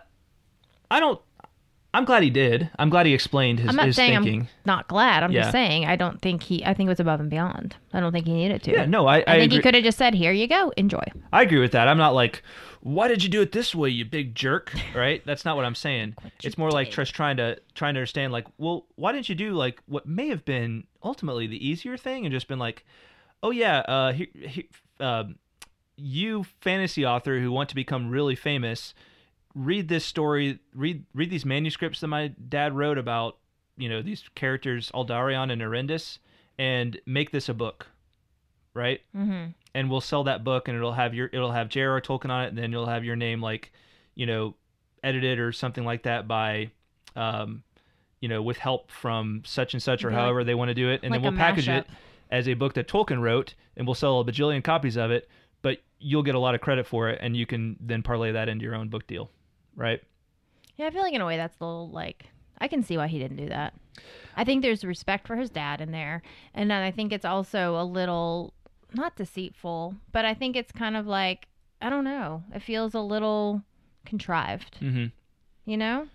I don't. I'm glad he did. I'm glad he explained his, I'm not his saying thinking. I'm not glad. I'm Yeah. just saying I don't think he. I think it was above and beyond. I don't think he needed to. Yeah, no, I I, I think agree. he could have just said, "Here you go, enjoy." I agree with that. I'm not like, why did you do it this way, you big jerk? Right? That's not what I'm saying. It's more like just trying to trying to understand, like, well, why didn't you do like what may have been ultimately the easier thing, and just been like, oh yeah, uh, he, he, um, you fantasy author who want to become really famous, read this story, read read these manuscripts that my dad wrote about, you know, these characters Aldarion and Arendis, and make this a book, right? Mm-hmm. And we'll sell that book, and it'll have your it'll have J R R Tolkien on it, and then you'll have your name, like, you know, edited or something like that by, um, you know, with help from such and such, or Like- however they want to do it, and like then a we'll package it mashup. as a book that Tolkien wrote, and we'll sell a bajillion copies of it, but you'll get a lot of credit for it, and you can then parlay that into your own book deal, right? Yeah, I feel like in a way that's a little like I can see why he didn't do that. I think there's respect for his dad in there, and then I think it's also a little not deceitful, but I think it's kind of like I don't know. It feels a little contrived, Mm-hmm. you know.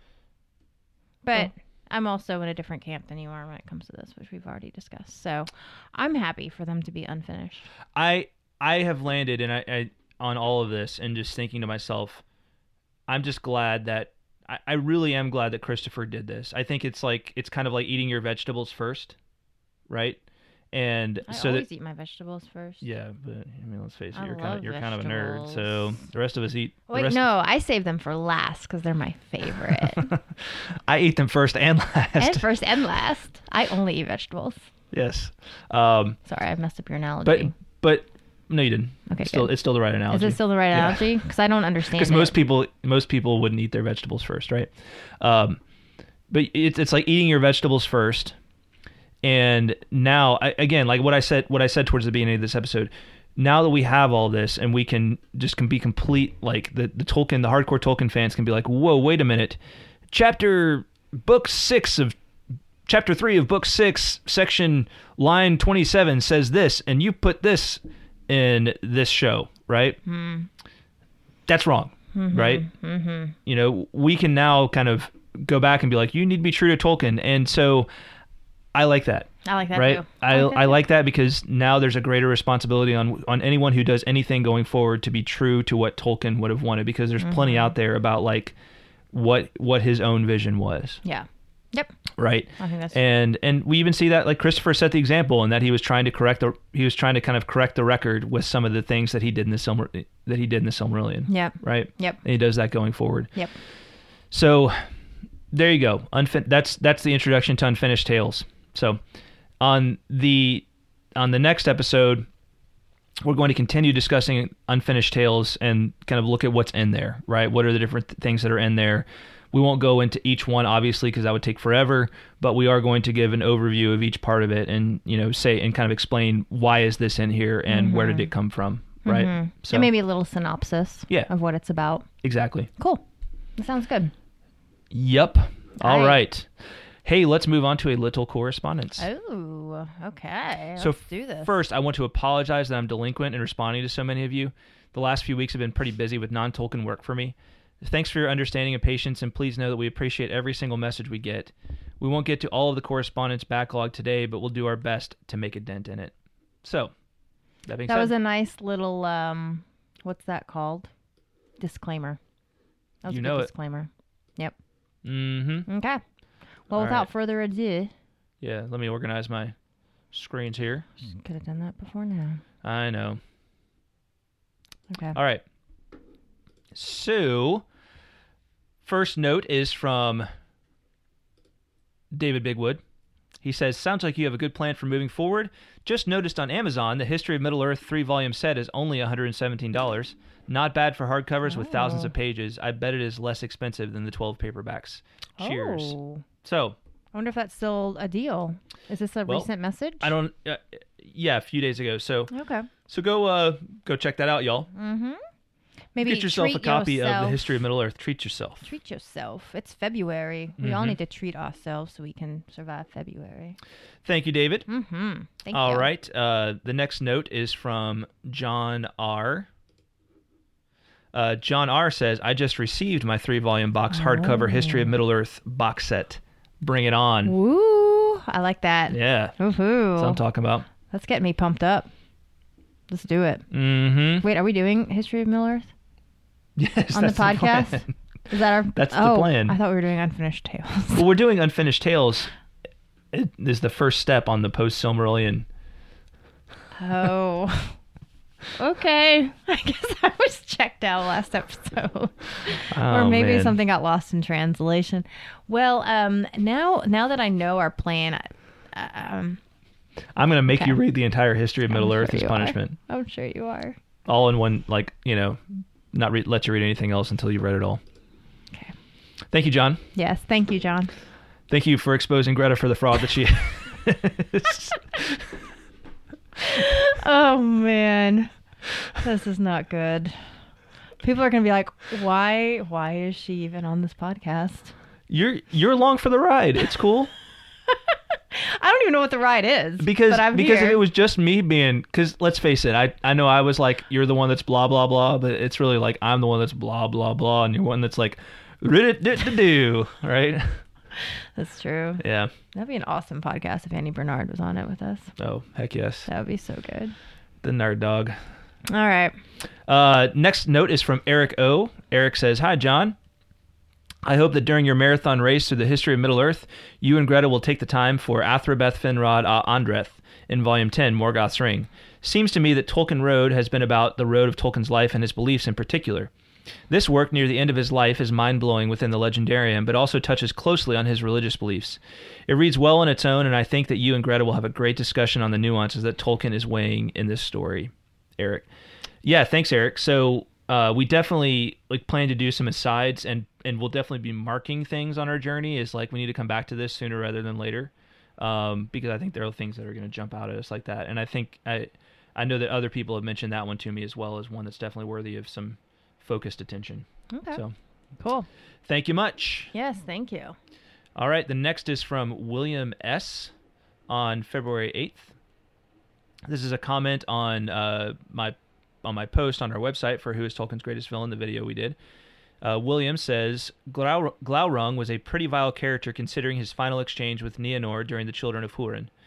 But Well- I'm also in a different camp than you are when it comes to this, which we've already discussed. So I'm happy for them to be unfinished. I I have landed and I, I on all of this, and just thinking to myself, I'm just glad that I, I really am glad that Christopher did this. I think it's like it's kind of like eating your vegetables first, right? And I so always that eat my vegetables first. yeah, but I mean, let's face it, I you're kind love of you're kind of a nerd. vegetables. So the rest of us eat. the Wait, rest no, I save them for last because they're my favorite. I eat them first and last. And first and last. I only eat vegetables. Yes. Um, Sorry, I messed up your but analogy. but no, you didn't. Okay, It's still good. it's still the right analogy. Is it still the right Yeah. analogy? Because I don't understand Because it. most people most people wouldn't eat their vegetables first, right? Um, but it's it's like eating your vegetables first, and now I, again, like what I said what I said towards the beginning of this episode. Now that we have all this, and we can just can be complete, like the the Tolkien, the hardcore Tolkien fans can be like, whoa, wait a minute, chapter book six of chapter three of book six, section line twenty-seven says this, and you put this in this show, right? Hmm. That's wrong, right? Mm-hmm. You know, we can now kind of go back and be like, you need to be true to Tolkien. And so I like that. I like that right? too. I I like that, I too. like that because now there's a greater responsibility on on anyone who does anything going forward to be true to what Tolkien would have wanted, because there's mm-hmm. plenty out there about like what what his own vision was. Yeah. Yep. Right. I think that's and and we even see that like Christopher set the example, and that he was trying to correct the he was trying to kind of correct the record with some of the things that he did in the Silmar that he did in the Silmarillion. Yep. Right. Yep. And he does that going forward. Yep. So there you go. Unfin- that's that's the introduction to Unfinished Tales. So on the on the next episode, we're going to continue discussing Unfinished Tales and kind of look at what's in there, right? What are the different th- things that are in there? We won't go into each one, obviously, because that would take forever, but we are going to give an overview of each part of it and, you know, say and kind of explain why is this in here and mm-hmm. where did it come from, right? Mm-hmm. So and maybe a little synopsis yeah. of what it's about. Exactly. Cool. That sounds good. Yep. All right. right. Hey, let's move on to a little correspondence. Oh, okay. So let's do this. First, I want to apologize that I'm delinquent in responding to so many of you. The last few weeks have been pretty busy with non-Tolkien work for me. Thanks for your understanding and patience, and please know that we appreciate every single message we get. We won't get to all of the correspondence backlog today, but we'll do our best to make a dent in it. So, that being that said, was a nice little, um, what's that called? Disclaimer. That was you a know good it. disclaimer. Yep. Mm-hmm. Okay. Well, All without right. further ado. Yeah, let me organize my screens here. Could have done that before now. I know. Okay. All right. So, first note is from David Bigwood. He says, sounds like you have a good plan for moving forward. Just noticed on Amazon, the History of Middle-earth three-volume set is only one hundred seventeen dollars. Not bad for hardcovers oh. with thousands of pages. I bet it is less expensive than the twelve paperbacks. Cheers. Oh. So, I wonder if that's still a deal. Is this a well, recent message? I don't... Uh, yeah, a few days ago. So, okay. So go uh, go check that out, y'all. Mm-hmm. Maybe get yourself treat a copy yourself. of the History of Middle-earth. Treat yourself. Treat yourself. It's February. We mm-hmm. all need to treat ourselves so we can survive February. Thank you, David. Mm-hmm. Thank all you. All right. Uh, the next note is from John R. Uh, John R. says, I just received my three-volume box hardcover oh. History of Middle-earth box set. Bring it on. Woo! I like that. Yeah. Woohoo. That's what I'm talking about. That's getting me pumped up. Let's do it. Mm-hmm. Wait, are we doing History of Middle-earth? Yes, on that's the podcast? The Is that our... That's oh, the plan. I thought we were doing Unfinished Tales. Well, we're doing Unfinished Tales. It is the first step on the post-Silmarillion. Oh. Okay. I guess I was checked out last episode. Oh, or maybe man. something got lost in translation. Well, um, now now that I know our plan, I, um, I'm going to make okay. you read the entire History of I'm Middle-earth sure as you punishment. Are. I'm sure you are. All in one, like, you know, not re- let you read anything else until you've read it all. Okay. Thank you, John. Yes, thank you, John. Thank you for exposing Greta for the fraud that she is. Oh, man. This is not good. People are going to be like, why why is she even on this podcast? You're you're along for the ride. It's cool. I don't even know what the ride is. Because but I'm because here. if it was just me being, because let's face it, I, I know I was like, you're the one that's blah, blah, blah, but it's really like, I'm the one that's blah, blah, blah, and you're one that's like, do right? That's true. Yeah. That'd be an awesome podcast if Annie Bernard was on it with us. Oh, heck yes. That would be so good. The nerd dog. All right. Uh, next note is from Eric O. Eric says, hi, John. I hope that during your marathon race through the history of Middle-earth, you and Greta will take the time for Athrabeth Finrod a Andreth in Volume ten, Morgoth's Ring. Seems to me that Tolkien Road has been about the road of Tolkien's life and his beliefs in particular. This work near the end of his life is mind-blowing within the Legendarium, but also touches closely on his religious beliefs. It reads well on its own, and I think that you and Greta will have a great discussion on the nuances that Tolkien is weighing in this story. Eric. Yeah, thanks, Eric. So uh, we definitely like plan to do some asides, and, and we'll definitely be marking things on our journey. Is like we need to come back to this sooner rather than later, um, because I think there are things that are going to jump out at us like that. And I think I I know that other people have mentioned that one to me as well as one that's definitely worthy of some focused attention. Okay. So cool. Thank you much. Yes, thank you. All right. The next is from William S. on February eighth. This is a comment on uh, my on my post on our website for Who is Tolkien's Greatest Villain, the video we did. Uh, William says, Glaur- Glaurung was a pretty vile character considering his final exchange with Nienor during the Children of Húrin.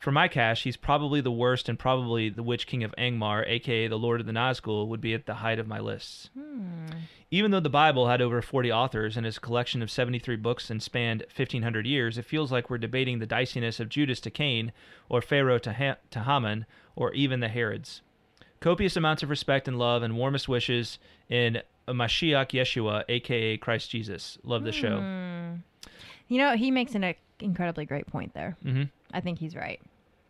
For my cash, he's probably the worst, and probably the Witch King of Angmar, aka the Lord of the Nazgul, would be at the height of my lists. Hmm. Even though the Bible had over forty authors and is a collection of seventy-three books and spanned fifteen hundred years, it feels like we're debating the diciness of Judas to Cain, or Pharaoh to, ha- to Haman, or even the Herods. Copious amounts of respect and love and warmest wishes in Mashiach Yeshua, aka Christ Jesus. Love the show. Hmm. You know, he makes an uh, incredibly great point there. Mm-hmm. I think he's right.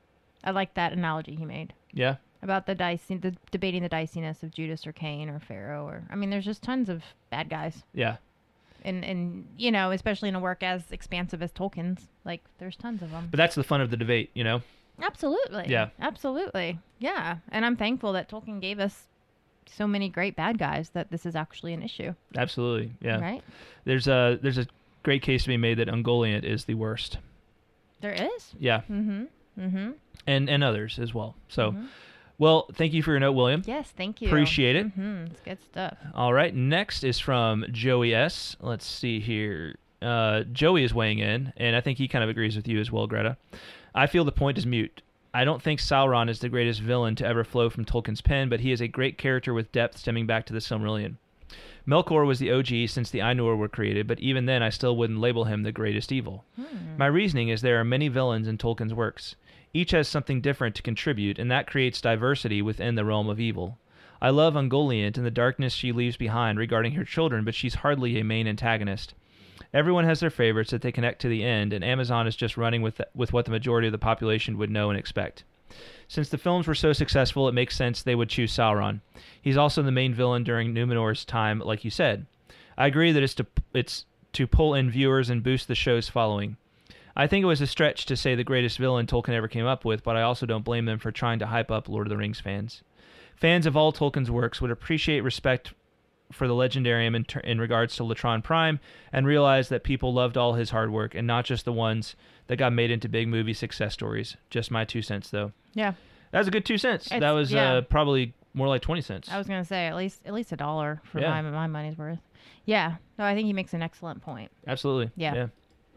I like that analogy he made. Yeah. About the dice, the debating the diciness of Judas or Cain or Pharaoh, or I mean, there's just tons of bad guys. Yeah. And and you know, especially in a work as expansive as Tolkien's, like there's tons of them. But that's the fun of the debate, you know. Absolutely. Yeah. Absolutely. Yeah. And I'm thankful that Tolkien gave us so many great bad guys that this is actually an issue. Absolutely. Yeah. Right. There's a there's a great case to be made that Ungoliant is the worst. There is. Yeah. Mm-hmm. Mm-hmm. And and others as well. So. Mm-hmm. Well, thank you for your note, William. Yes, thank you. Appreciate it. Mm-hmm. It's good stuff. All right. Next is from Joey S. Let's see here. Uh, Joey is weighing in, and I think he kind of agrees with you as well, Greta. I feel the point is mute. I don't think Sauron is the greatest villain to ever flow from Tolkien's pen, but he is a great character with depth stemming back to the Silmarillion. Melkor was the O G since the Ainur were created, but even then I still wouldn't label him the greatest evil. Hmm. My reasoning is there are many villains in Tolkien's works. Each has something different to contribute, and that creates diversity within the realm of evil. I love Ungoliant and the darkness she leaves behind regarding her children, but she's hardly a main antagonist. Everyone has their favorites that they connect to the end, and Amazon is just running with with what the majority of the population would know and expect. Since the films were so successful, it makes sense they would choose Sauron. He's also the main villain during Numenor's time, like you said. I agree that it's to it's to pull in viewers and boost the show's following. I think it was a stretch to say the greatest villain Tolkien ever came up with, but I also don't blame them for trying to hype up Lord of the Rings fans. Fans of all Tolkien's works would appreciate respect for the legendarium in, ter- in regards to Latron Prime and realize that people loved all his hard work and not just the ones that got made into big movie success stories. Just my two cents, though. Yeah. That was a good two cents. It's, that was yeah. uh, probably more like twenty cents. I was gonna say at least at least a dollar for Yeah. my my money's worth. Yeah. No, I think he makes an excellent point. Absolutely. Yeah. yeah.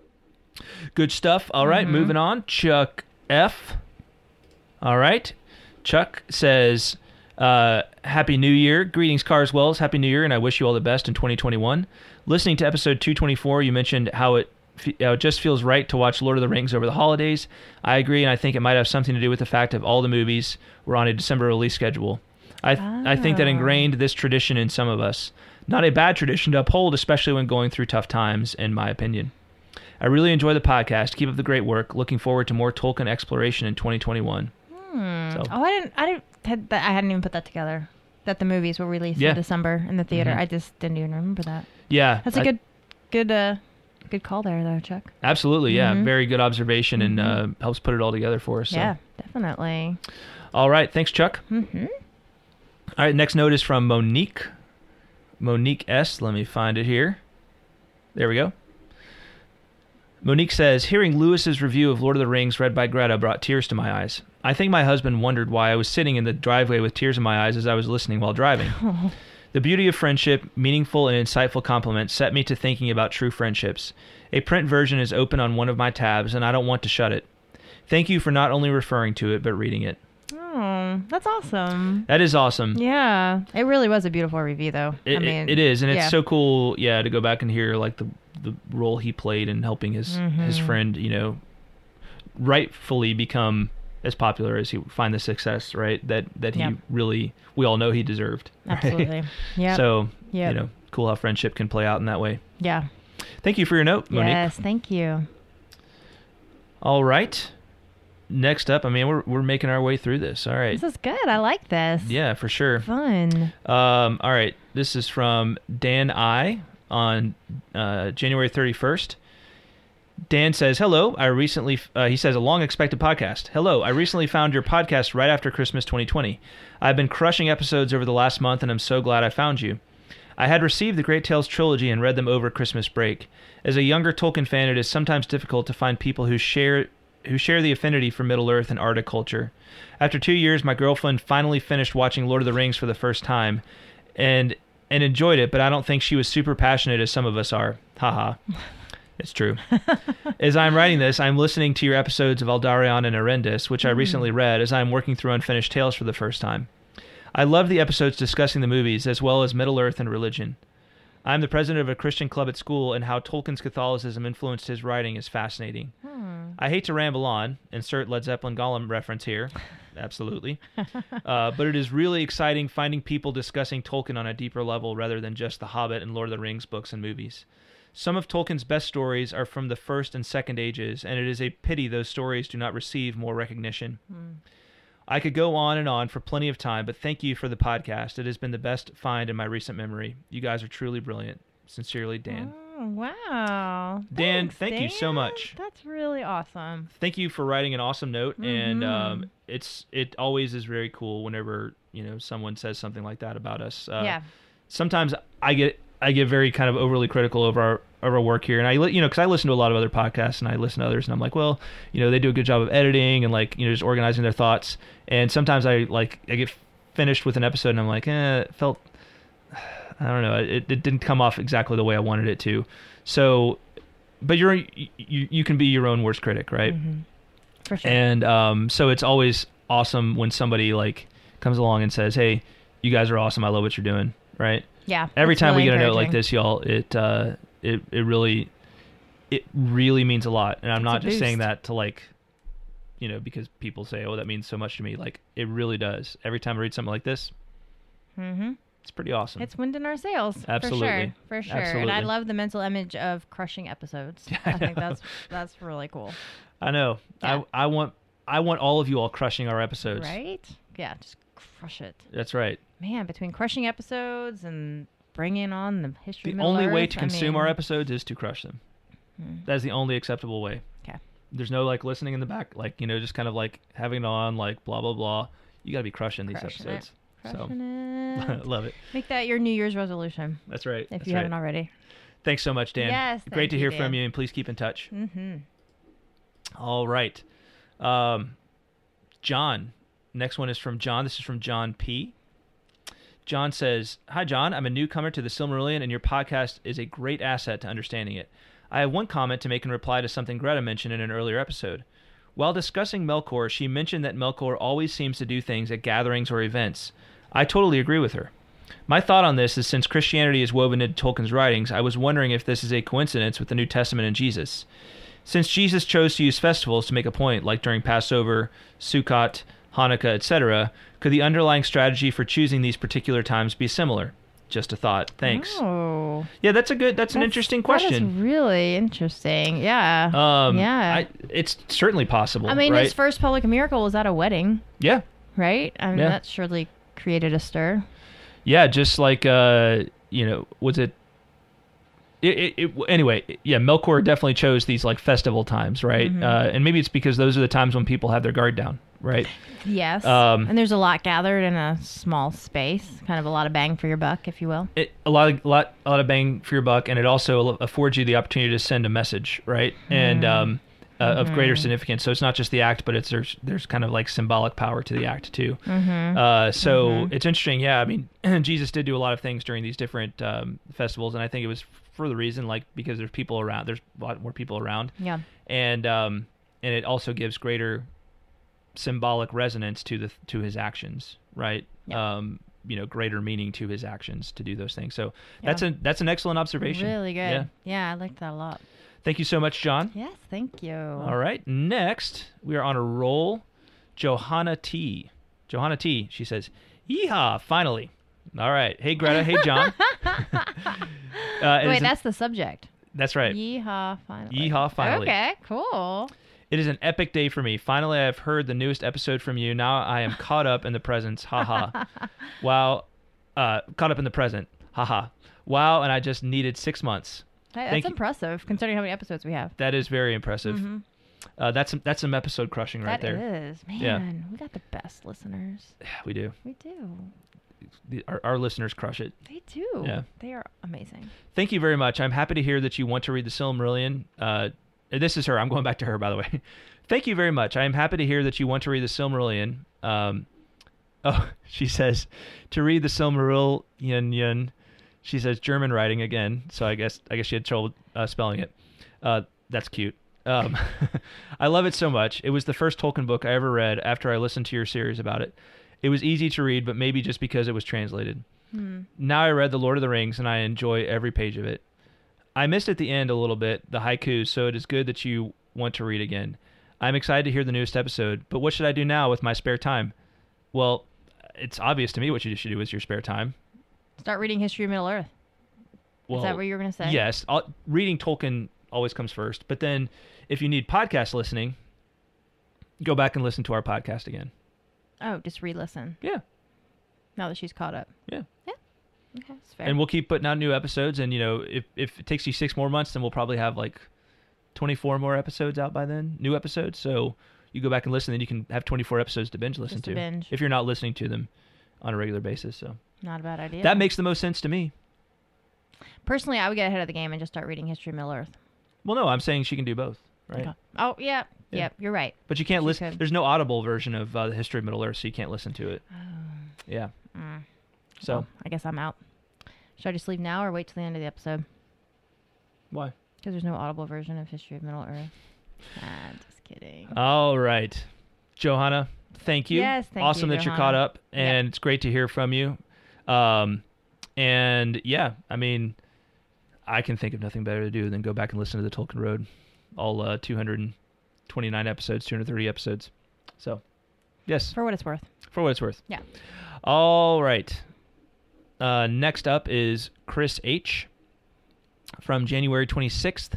Good stuff. All right, Mhm. moving on. Chuck F. All right. Chuck says, uh, Happy New Year. Greetings, Carswells. Happy New Year, and I wish you all the best in twenty twenty-one. Listening to episode two twenty-four, you mentioned how it, how it just feels right to watch Lord of the Rings over the holidays. I agree, and I think it might have something to do with the fact of all the movies were on a December release schedule. I, th- I think that Oh. ingrained this tradition in some of us. Not a bad tradition to uphold, especially when going through tough times, in my opinion. I really enjoy the podcast. Keep up the great work. Looking forward to more Tolkien exploration in twenty twenty-one. Hmm. So- Oh, I didn't. I didn't. Had that, I hadn't even put that together. That the movies were released Yeah. in December in the theater. Mhm. I just didn't even remember that. Yeah. That's a I- good, good, uh, good call there, though, Chuck. Absolutely, yeah. Mhm. Very good observation and uh, Mhm. helps put it all together for us. So. Yeah, definitely. All right. Thanks, Chuck. Mm-hmm. All right. Next note is from Monique. Monique S. Let me find it here. There we go. Monique says, hearing Lewis's review of Lord of the Rings read by Greta brought tears to my eyes. I think my husband wondered why I was sitting in the driveway with tears in my eyes as I was listening while driving. The beauty of friendship, meaningful and insightful compliments set me to thinking about true friendships. A print version is open on one of my tabs, and I don't want to shut it. Thank you for not only referring to it, but reading it. Oh, that's awesome. That is awesome. Yeah, it really was a beautiful review, though. It, I mean, it is, and it's yeah. so cool, yeah, to go back and hear like the the role he played in helping his his Mhm. friend, you know, rightfully become as popular as he find the success, right? That that he Yeah. really, we all know he deserved. right? Absolutely. Yeah. So Yep. you know, cool how friendship can play out in that way. Yeah. Thank you for your note, Monique. Yes. Thank you. All right. Next up, I mean, we're we're making our way through this. All right. This is good. I like this. Yeah, for sure. Fun. Um, all right. This is from Dan I on uh, January thirty-first. Dan says, hello, I recently, uh, he says, a long-expected podcast. Hello, I recently found your podcast right after Christmas twenty twenty. I've been crushing episodes over the last month, and I'm so glad I found you. I had received the Great Tales trilogy and read them over Christmas break. As a younger Tolkien fan, it is sometimes difficult to find people who share who share the affinity for Middle-earth and Arctic culture. After two years, my girlfriend finally finished watching Lord of the Rings for the first time, and and enjoyed it, but I don't think she was super passionate as some of us are. Haha. It's true. As I'm writing this, I'm listening to your episodes of Aldarion and Arendis, which I Mm. recently read as I'm working through Unfinished Tales for the first time. I love the episodes discussing the movies, as well as Middle-earth and religion. I'm the president of a Christian club at school, and how Tolkien's Catholicism influenced his writing is fascinating. Hmm. I hate to ramble on, insert Led Zeppelin Gollum reference here, absolutely, uh, but it is really exciting finding people discussing Tolkien on a deeper level rather than just The Hobbit and Lord of the Rings books and movies. Some of Tolkien's best stories are from the First and Second Ages, and it is a pity those stories do not receive more recognition. Hmm. I could go on and on for plenty of time, but thank you for the podcast. It has been the best find in my recent memory. You guys are truly brilliant. Sincerely, Dan. Oh, wow. Dan, Thanks, thank you so Dan. much. That's really awesome. Thank you for writing an awesome note, and Mhm. um, it's it always is very cool whenever you know someone says something like that about us. Uh, yeah. Sometimes I get I get very kind of overly critical of our of our work here, and I li- you know because I listen to a lot of other podcasts and I listen to others, and I'm like, well, you know, they do a good job of editing and like you know just organizing their thoughts, and sometimes I like I get finished with an episode and I'm like, eh, it felt. I don't know. It, it didn't come off exactly the way I wanted it to. So, but you're you, you can be your own worst critic, right? Mm-hmm. For sure. And um, so it's always awesome when somebody like comes along and says, "Hey, you guys are awesome. I love what you're doing." Right? yeah. Every it's time really we get a note like encouraging. this, y'all, it uh, it it really it really means a lot. And I'm It's a not just saying boost. that to like, you know, because people say, "Oh, that means so much to me." Like it really does. Every time I read something like this, Mm-hmm. it's pretty awesome. It's wind in our sails. Absolutely. For sure. For sure. And I Absolutely. love the mental image of crushing episodes. I I think know. that's that's really cool. I know. Yeah. I I want I want all of you all crushing our episodes. Right? Yeah, just crush it. That's right. Man, between crushing episodes and bringing on the history The of Middle only way Earth, to I consume mean, our episodes is to crush them. Hmm. That is the only acceptable way. Okay. There's no like listening in the back, like you know, just kind of like having it on, like blah blah blah. You got to be crushing these Crushing episodes. Crushing So it. love it. Make that your New Year's resolution That's right. if That's you right. haven't already. Thanks so much, Dan. Yes, Great thank to you, hear Dan. from you, and please keep in touch. Mm-hmm. All right. Um, John. Next one is from John. This is from John P. John says, "Hi, John. I'm a newcomer to the Silmarillion, and your podcast is a great asset to understanding it. I have one comment to make in reply to something Greta mentioned in an earlier episode. While discussing Melkor, she mentioned that Melkor always seems to do things at gatherings or events. I totally agree with her. My thought on this is since Christianity is woven into Tolkien's writings, I was wondering if this is a coincidence with the New Testament and Jesus. Since Jesus chose to use festivals to make a point, like during Passover, Sukkot, Hanukkah, et cetera, could the underlying strategy for choosing these particular times be similar? Just a thought. Thanks." Oh, Yeah, that's a good. That's, an That's- interesting That question. is really interesting. Yeah. Um, Yeah. I, it's certainly possible. I mean, right? his first public miracle was at a wedding, yeah, right? I mean, Yeah. that surely created a stir. yeah. Just like uh, you know, was it? It, it, it anyway. Yeah, Melkor definitely chose these like festival times, right? Mhm. Uh, and maybe it's because those are the times when people have their guard down, right? Yes. Um, and there's a lot gathered in a small space, kind of a lot of bang for your buck, if you will. It, a lot of lot, a lot of bang for your buck, and it also affords you the opportunity to send a message, right? And Mhm. um, uh, of greater Mhm. significance. significance. So it's not just the act, but it's there's there's kind of like symbolic power to the act too. Mm-hmm. Uh, so Mhm. it's interesting. Yeah, I mean, Jesus did do a lot of things during these different um, festivals, and I think it was for the reason like because there's people around. There's a lot more people around, Yeah. and um, and it also gives greater symbolic resonance to the to his actions, right? Yeah. Um, you know, greater meaning to his actions to do those things. So Yeah. that's a that's an excellent observation. Really good. Yeah. Yeah. I liked that a lot. Thank you so much, John. Yes, thank you. All right. Next, we are on a roll. Johanna T. Johanna T. She says, "Yeehaw! Finally." All right. Hey, Greta. Hey, John. Uh, it is Wait, an- that's the subject. that's right. Yeehaw, finally. Yeehaw, finally. Okay, cool. It is an epic day for me. Finally, I have heard the newest episode from you. Now I am caught up in the present. Haha. Wow. Uh, caught up in the present. Haha. Wow. And I just needed six months. Hey, Thank that's you. impressive, considering how many episodes we have. That is very impressive. Mhm. Uh, that's some, that's some episode crushing right That there. is. Man, Yeah. we got the best listeners. Yeah, we do. We do. The, our, our listeners crush it. They do. Yeah. They are amazing. Thank you very much. I'm happy to hear that you want to read the Silmarillion. Uh, this is her. I'm going back to her, by the way. Thank you very much. I am happy to hear that you want to read the Silmarillion. Um, oh, she says, to read the Silmarillion, She says German writing again, so I guess I guess she had trouble uh, spelling it. Uh, that's cute. Um, I love it so much. It was the first Tolkien book I ever read after I listened to your series about it. It was easy to read, but maybe just because it was translated. Hmm. Now I read The Lord of the Rings, and I enjoy every page of it. I missed at the end a little bit, the haikus, so it is good that you want to read again. I'm excited to hear the newest episode, but what should I do now with my spare time? Well, it's obvious to me what you should do with your spare time. Start reading History of Middle-earth. Well, is that what you were going to say? Yes. I'll, reading Tolkien always comes first, but then if you need podcast listening, go back and listen to our podcast again. Oh, just re-listen. Yeah. Now that she's caught up. Yeah. Yeah. Okay, that's fair. And we'll keep putting out new episodes, and, you know, if, if it takes you six more months, then we'll probably have, like, twenty-four more episodes out by then, new episodes. So you go back and listen, and you can have twenty-four episodes to binge listen just to. Binge. If you're not listening to them on a regular basis. So not a bad idea. That makes the most sense to me. Personally, I would get ahead of the game and just start reading History of Middle-earth. Well, no, I'm saying she can do both, right? Okay. Oh, yeah. Yeah. Yep, you're right. But you can't she listen. Could. There's no audible version of uh, the History of Middle-earth, so you can't listen to it. Oh. Yeah. Mm. So well, I guess I'm out. Should I just leave now or wait till the end of the episode? Why? Because there's no audible version of History of Middle-earth. Ah, just kidding. All right. Johanna, thank you. Yes, thank awesome you, that Johanna. you're caught up, and yep. it's great to hear from you. Um, and, yeah, I mean, I can think of nothing better to do than go back and listen to the Tolkien Road. All uh, two hundred twenty-nine episodes, two hundred thirty episodes. So, yes. For what it's worth. For what it's worth. Yeah. All right. Uh, next up is Chris H. from January twenty-sixth.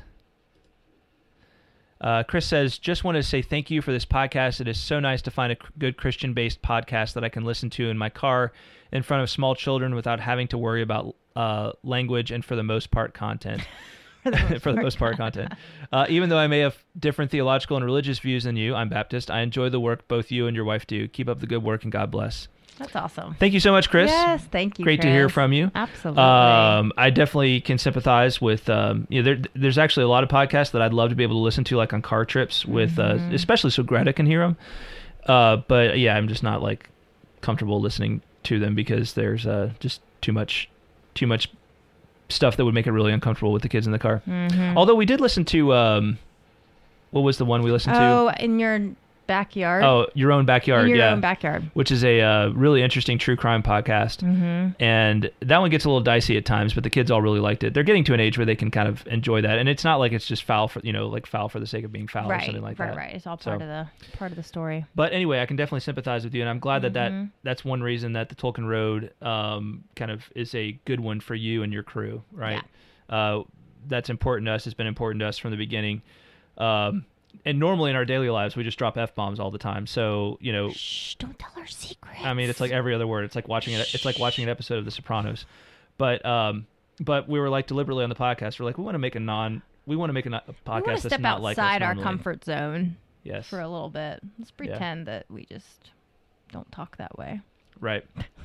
Uh, Chris says, just wanted to say thank you for this podcast. It is so nice to find a good Christian-based podcast that I can listen to in my car in front of small children without having to worry about uh, language and, for the most part, content. for the most, for the most part, content. Uh, even though I may have different theological and religious views than you, I'm Baptist, I enjoy the work both you and your wife do. Keep up the good work, and God bless. That's awesome. Thank you so much, Chris. Yes, thank you, Great Chris. to hear from you. Absolutely. Um, I definitely can sympathize with, um, you know, there, there's actually a lot of podcasts that I'd love to be able to listen to, like on car trips with, mm-hmm. uh, especially so Greta can hear them. Uh, but yeah, I'm just not like comfortable listening to them because there's uh, just too much, too much stuff that would make it really uncomfortable with the kids in the car. Mm-hmm. Although we did listen to, um, what was the one we listened oh, to? Oh, in your backyard. Oh, Your Own Backyard. In your yeah. own backyard. Which is a uh, really interesting true crime podcast. Mm-hmm. And that one gets a little dicey at times, but the kids all really liked it. They're getting to an age where they can kind of enjoy that. And it's not like it's just foul for, you know, like foul for the sake of being foul right, or something like right, that. Right, right. It's all part so, of the part of the story. But anyway, I can definitely sympathize with you. And I'm glad that, mm-hmm. that that's one reason that the Tolkien Road um, kind of is a good one for you and your crew, right? Yeah. Uh, that's important to us. It's been important to us from the beginning. Um And normally in our daily lives, we just drop F-bombs all the time. So, you know... Shh, don't tell our secrets. I mean, it's like every other word. It's like watching it. It's like watching an episode of The Sopranos. But um, but we were like deliberately on the podcast. We're like, we want to make a non... We want to make a, a podcast that's not like us outside our normally. comfort zone. Yes. For a little bit. Let's pretend yeah. that we just don't talk that way. Right.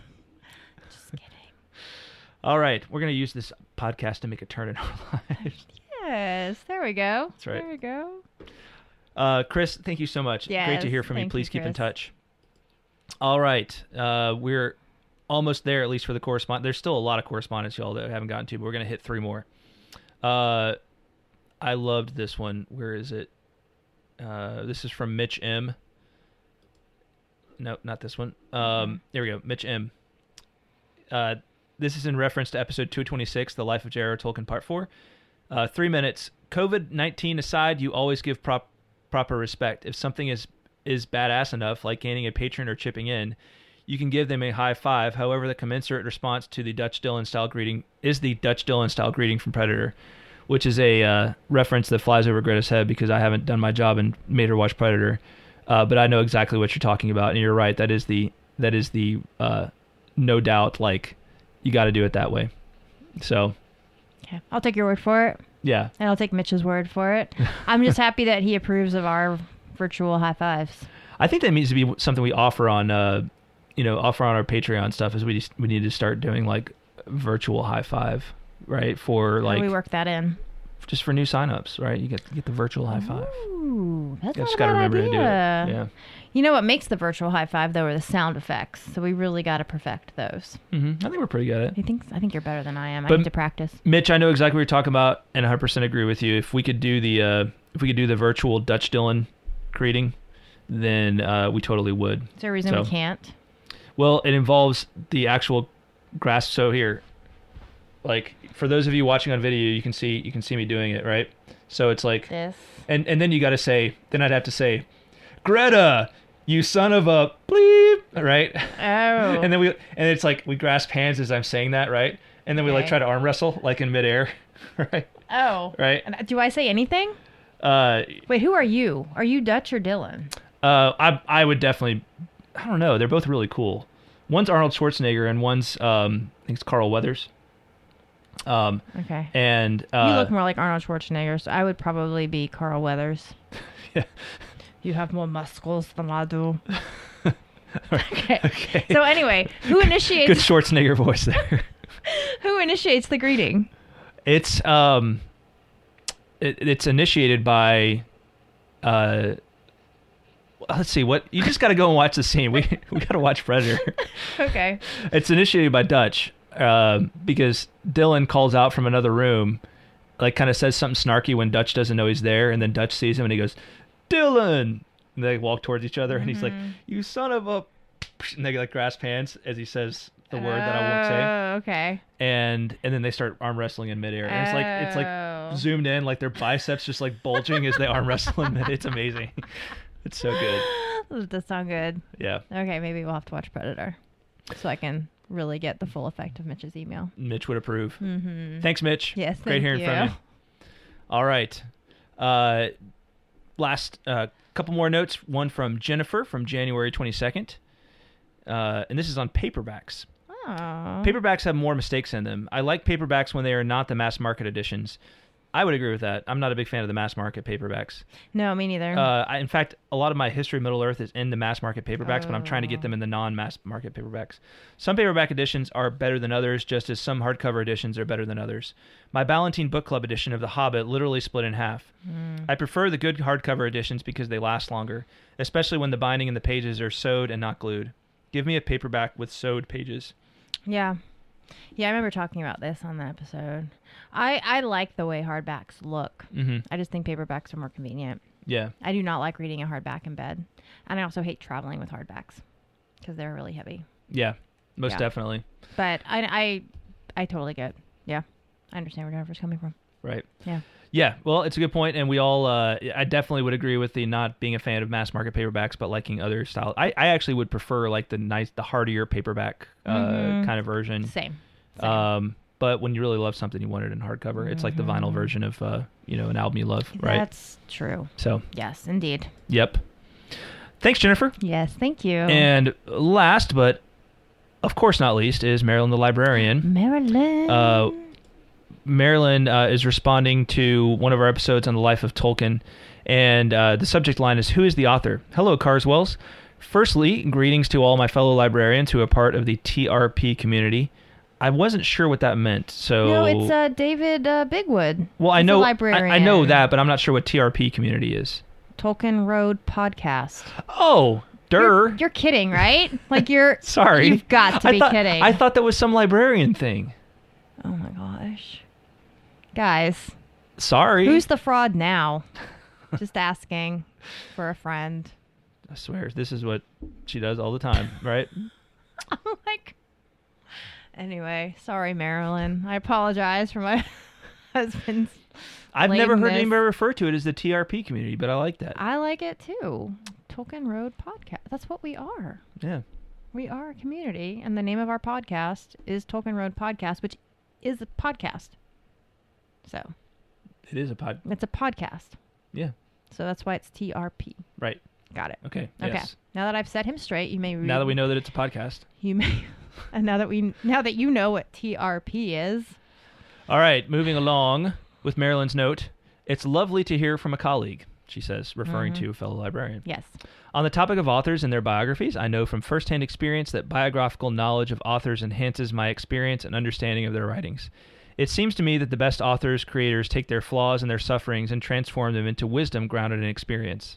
Just kidding. All right. We're going to use this podcast to make a turn in our lives. Yes. There we go. That's right. There we go. Uh, Chris, thank you so much. Yes, Great to hear from you. Please you, keep Chris. in touch. All right. Uh, we're almost there, at least for the correspondence. There's still a lot of correspondence, y'all, that we haven't gotten to, but we're going to hit three more. Uh, I loved this one. Where is it? Uh, this is from Mitch M. No, not this one. Um, there we go. Mitch M. Uh, this is in reference to episode two twenty-six, The Life of J R R. Tolkien, Part four. Uh, three minutes. COVID nineteen aside, you always give prop, proper respect. If something is, is badass enough, like gaining a patron or chipping in, you can give them a high five. However, the commensurate response to the Dutch Dylan style greeting is the Dutch Dylan style greeting from Predator, which is a uh, reference that flies over Greta's head because I haven't done my job and made her watch Predator. Uh, but I know exactly what you're talking about, and you're right. That is the that is the uh, no doubt, like, you got to do it that way. So, okay, I'll take your word for it. Yeah, and I'll take Mitch's word for it. I'm just happy that he approves of our virtual high fives. I think that needs to be something we offer on, uh, you know, offer on our Patreon stuff. Is we just, we need to start doing like virtual high five, right? For like, how do we work that in? just for new signups, right? You get you get the virtual high five. Ooh, that's You not just a got to bad remember idea. to do it. Yeah. You know what makes the virtual high five though are the sound effects. So we really got to perfect those. Mm-hmm. I think we're pretty good at it. I think I think you're better than I am. But- I need to practice. Mitch, I know exactly what you're talking about, and one hundred percent agree with you. If we could do the uh, if we could do the virtual Dutch Dylan greeting, then uh, we totally would. Is there a reason So- we can't? Well, it involves the actual grasp. So here, like for those of you watching on video, you can see you can see me doing it, right? So it's like, This. and and then you got to say, then I'd have to say, Greta, you son of a bleep, right? Oh. And then we and it's like we grasp hands as I'm saying that, right? And then we like Okay. try to arm wrestle like in midair, right? Oh. Right. And do I say anything? Uh, Wait, who are you? Are you Dutch or Dylan? uh, I I would definitely, I don't know. They're both really cool. One's Arnold Schwarzenegger and one's um I think it's Carl Weathers. Um Okay. and uh, you look more like Arnold Schwarzenegger, so I would probably be Carl Weathers. yeah. You have more muscles than I do. okay. Okay. So anyway, who Good initiates Schwarzenegger voice there. who initiates the greeting? It's um, it, it's initiated by, uh, let's see what you just got to go and watch the scene. We we got to watch Predator. Okay. It's initiated by Dutch, um, because Dylan calls out from another room, like kind of says something snarky when Dutch doesn't know he's there, and then Dutch sees him and he goes, Dylan, and they walk towards each other, and he's like, you son of a, and they like grasp hands as he says the word that I won't say. Oh, okay. and and then they start arm wrestling in midair. And it's like it's Oh. like zoomed in, like their biceps just like bulging as they arm wrestle in mid. It's amazing. It's so good. That does sound good. Yeah. Okay, maybe we'll have to watch Predator so I can really get the full effect of Mitch's email. Mitch would approve. Mm-hmm. Thanks, Mitch. Yes, Great thank hearing you. from you. All right. Uh, last uh, couple more notes. One from Jennifer from January twenty-second. Uh, and this is on paperbacks. Oh. Paperbacks have more mistakes in them. I like paperbacks when they are not the mass market editions. I would agree with that. I'm not a big fan of the mass market paperbacks. No, me neither. Uh, I, in fact, a lot of my History of Middle Earth is in the mass market paperbacks, but I'm trying to get Oh. them in the non-mass market paperbacks. Some paperback editions are better than others, just as some hardcover editions are better than others. My Ballantine Book Club edition of The Hobbit literally split in half. Mm. I prefer the good hardcover editions because they last longer, especially when the binding and the pages are sewed and not glued. Give me a paperback with sewed pages. Yeah. Yeah, I remember talking about this on the episode. I, I like the way hardbacks look. Mm-hmm. I just think paperbacks are more convenient. Yeah. I do not like reading a hardback in bed. And I also hate traveling with hardbacks because they're really heavy. Yeah. Most Yeah. definitely. But I, I, I totally get. Yeah. I understand where Jennifer's coming from. Right. Yeah. Yeah, well, it's a good point, and we all, uh, I definitely would agree with the not being a fan of mass market paperbacks, but liking other styles. I, I actually would prefer like the nice, the hardier paperback uh, Mhm. kind of version. Same. Same. Um, but when you really love something, you want it in hardcover. It's like the vinyl Mhm. version of, uh, you know, an album you love, right? That's true. So, Yes, indeed. yep. Thanks, Jennifer. Yes, thank you. And last, but of course not least, is Marilyn the librarian. Marilyn. Uh, Marilyn uh, is responding to one of our episodes on the life of Tolkien, and uh, the subject line is, "Who is the author?" Hello, Carswells. Firstly, greetings to all my fellow librarians who are part of the T R P community. I wasn't sure what that meant, so... No, it's uh, David uh, Bigwood. well, I He's a know, I, librarian. I know that, but I'm not sure what T R P community is. Tolkien Road Podcast. Oh, der. You're, you're kidding, right? Like you're... Sorry. You've got to I be thought, kidding. I thought that was some librarian thing. Oh my gosh. Guys, Sorry. who's the fraud now? Just asking for a friend. I swear, this is what she does all the time, right? I'm like... Anyway, sorry, Marilyn. I apologize for my husband's... I've never heard lameness. anybody refer to it as the T R P community, but I like that. I like it too. Tolkien Road Podcast. That's what we are. Yeah. We are a community, and the name of our podcast is Tolkien Road Podcast, which is a podcast. So, It is a pod. it's a podcast. Yeah. So that's why it's T R P. Right. Got it. Okay. Okay. Yes. Now that I've set him straight, you may read, Now that we know that it's a podcast. you may and now that we now that you know what T R P is. All right. Moving along with Marilyn's note. It's lovely to hear from a colleague, she says, referring Mm-hmm. to a fellow librarian. Yes. On the topic of authors and their biographies, I know from firsthand experience that biographical knowledge of authors enhances my experience and understanding of their writings. It seems to me that the best authors, creators take their flaws and their sufferings and transform them into wisdom grounded in experience.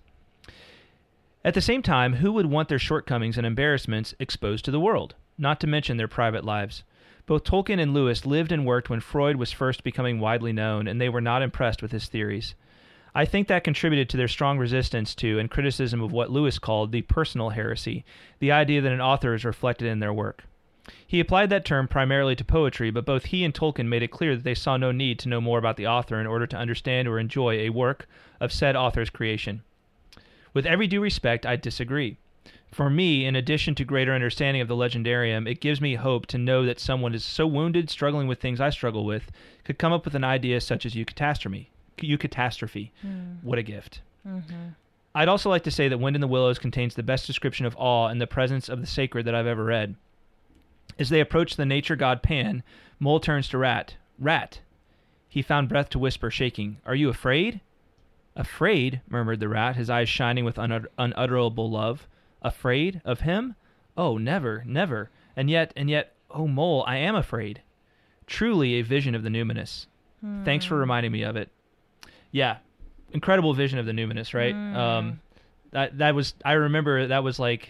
At the same time, who would want their shortcomings and embarrassments exposed to the world, not to mention their private lives? Both Tolkien and Lewis lived and worked when Freud was first becoming widely known, and they were not impressed with his theories. I think that contributed to their strong resistance to and criticism of what Lewis called the personal heresy, the idea that an author is reflected in their work. He applied that term primarily to poetry, but both he and Tolkien made it clear that they saw no need to know more about the author in order to understand or enjoy a work of said author's creation. With every due respect, I disagree. For me, in addition to greater understanding of the legendarium, it gives me hope to know that someone is so wounded, struggling with things I struggle with, could come up with an idea such as eucatastrophe. Eucatastrophe. Mm. What a gift. Mm-hmm. I'd also like to say that Wind in the Willows contains the best description of awe and the presence of the sacred that I've ever read. As they approach the nature god Pan, Mole turns to Rat. Rat! He found breath to whisper, shaking. Are you afraid? Afraid, murmured the rat, his eyes shining with unut- unutterable love. Afraid? Of him? Oh, never, never. And yet, and yet, oh, Mole, I am afraid. Truly a vision of the numinous. Hmm. Thanks for reminding me of it. Yeah, incredible vision of the numinous, right? Hmm. Um, that that was, I remember that was like,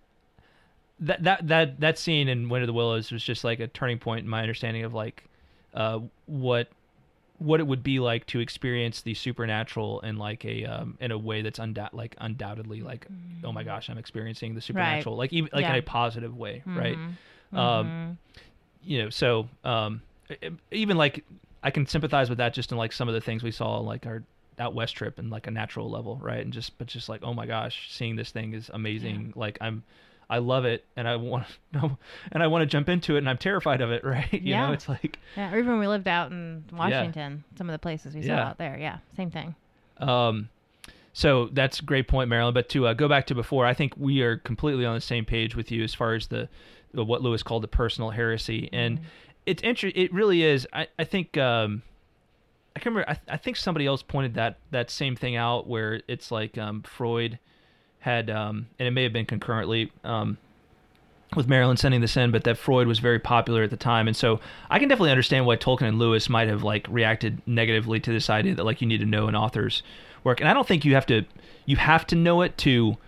that that that that scene in Wind of the Willows was just like a turning point in my understanding of like, uh, what. what it would be like to experience the supernatural in like a um in a way that's undou- like undoubtedly like mm-hmm. oh my gosh, I'm experiencing the supernatural, right. like even like yeah. in a positive way, mm-hmm. right? Mm-hmm. Um you know, so um it, even like I can sympathize with that just in like some of the things we saw like our out west trip and like a natural level, right? And just but just like, oh my gosh, seeing this thing is amazing. Yeah. Like I'm I love it, and I want no, and I want to jump into it, and I'm terrified of it, right? You yeah. know, it's like yeah. Or even when we lived out in Washington, yeah. some of the places we saw yeah. out there, yeah, same thing. Um, so that's a great point, Marilyn. But to uh, go back to before, I think we are completely on the same page with you as far as the, the what Lewis called the personal heresy, and mm-hmm. it's inter- It really is. I I think um, I can remember. I, I think somebody else pointed that that same thing out where it's like um, Freud. Had um, and it may have been concurrently um, with Marilyn sending this in, but that Freud was very popular at the time, and so I can definitely understand why Tolkien and Lewis might have like reacted negatively to this idea that like you need to know an author's work, and I don't think you have to you have to know it to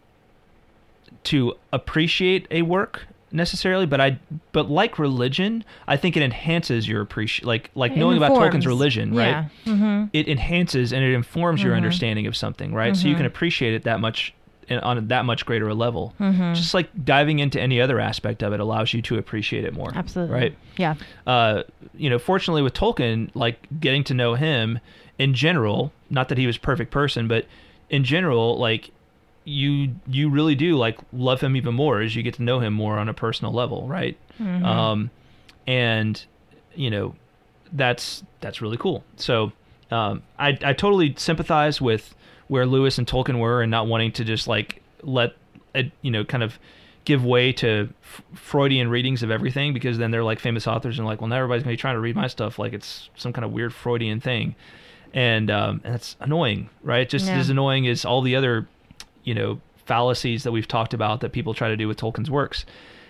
to appreciate a work necessarily, but I but like religion, I think it enhances your appreciation. Like like it knowing informs. About Tolkien's religion, right? Yeah. Mm-hmm. It enhances and it informs mm-hmm. your understanding of something, right? Mm-hmm. So you can appreciate it that much. On a, that much greater a level. Mm-hmm. Just like diving into any other aspect of it allows you to appreciate it more. Absolutely. Right? Yeah. Uh, you know, fortunately with Tolkien, like getting to know him in general, not that he was a perfect person, but in general, like you you really do like love him even more as you get to know him more on a personal level, right? Mm-hmm. Um, and you know, that's that's really cool. So um, I I totally sympathize with where Lewis and Tolkien were and not wanting to just like let it, you know, kind of give way to f- Freudian readings of everything, because then they're like famous authors and like, well, now everybody's gonna be trying to read my stuff like it's some kind of weird Freudian thing, and um, and that's annoying, right? Just yeah. as annoying as all the other, you know, fallacies that we've talked about that people try to do with Tolkien's works,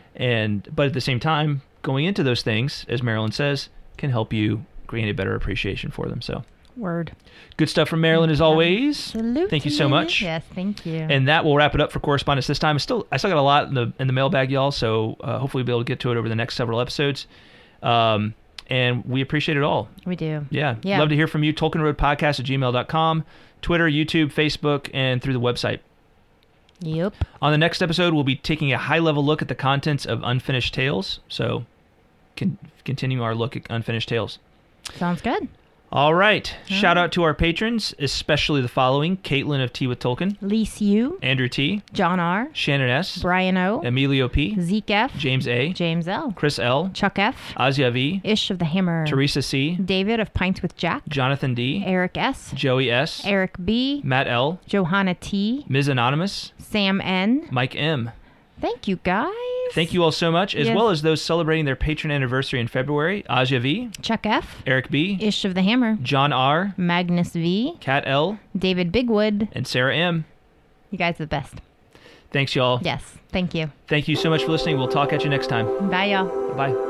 and but at the same time, going into those things, as Marilyn says, can help you gain a better appreciation for them. So. Word. Good stuff from Marilyn as always. Absolutely. Thank you so much. Yes, thank you. And that will wrap it up for correspondence this time. I still, I still got a lot in the in the mailbag, y'all. So uh, hopefully we'll be able to get to it over the next several episodes. Um, and we appreciate it all. We do. Yeah. yeah. Love to hear from you. Tolkien Road Podcast at gmail dot com, Twitter, YouTube, Facebook, and through the website. Yep. On the next episode, we'll be taking a high level look at the contents of Unfinished Tales. So, can continue our look at Unfinished Tales. Sounds good. All right. All Shout right. out to our patrons, especially the following: Caitlin of Tea with Tolkien, Lise U, Andrew T, John R, Shannon S, Brian O, Emilio P, Zeke F, James A, James L, Chris L, Chuck F, Azia V, Ish of the Hammer, Teresa C, David of Pints with Jack, Jonathan D, Eric S, Joey S, Eric B, Matt L, Johanna T, Miz Anonymous, Sam N, Mike M. Thank you, guys. Thank you all so much, as yes. well as those celebrating their patron anniversary in February: Azia V, Chuck F, Eric B, Ish of the Hammer, John R, Magnus V, Kat L, David Bigwood, and Sarah M. You guys are the best. Thanks, y'all. Yes, thank you. Thank you so much for listening. We'll talk at you next time. Bye, y'all. Bye.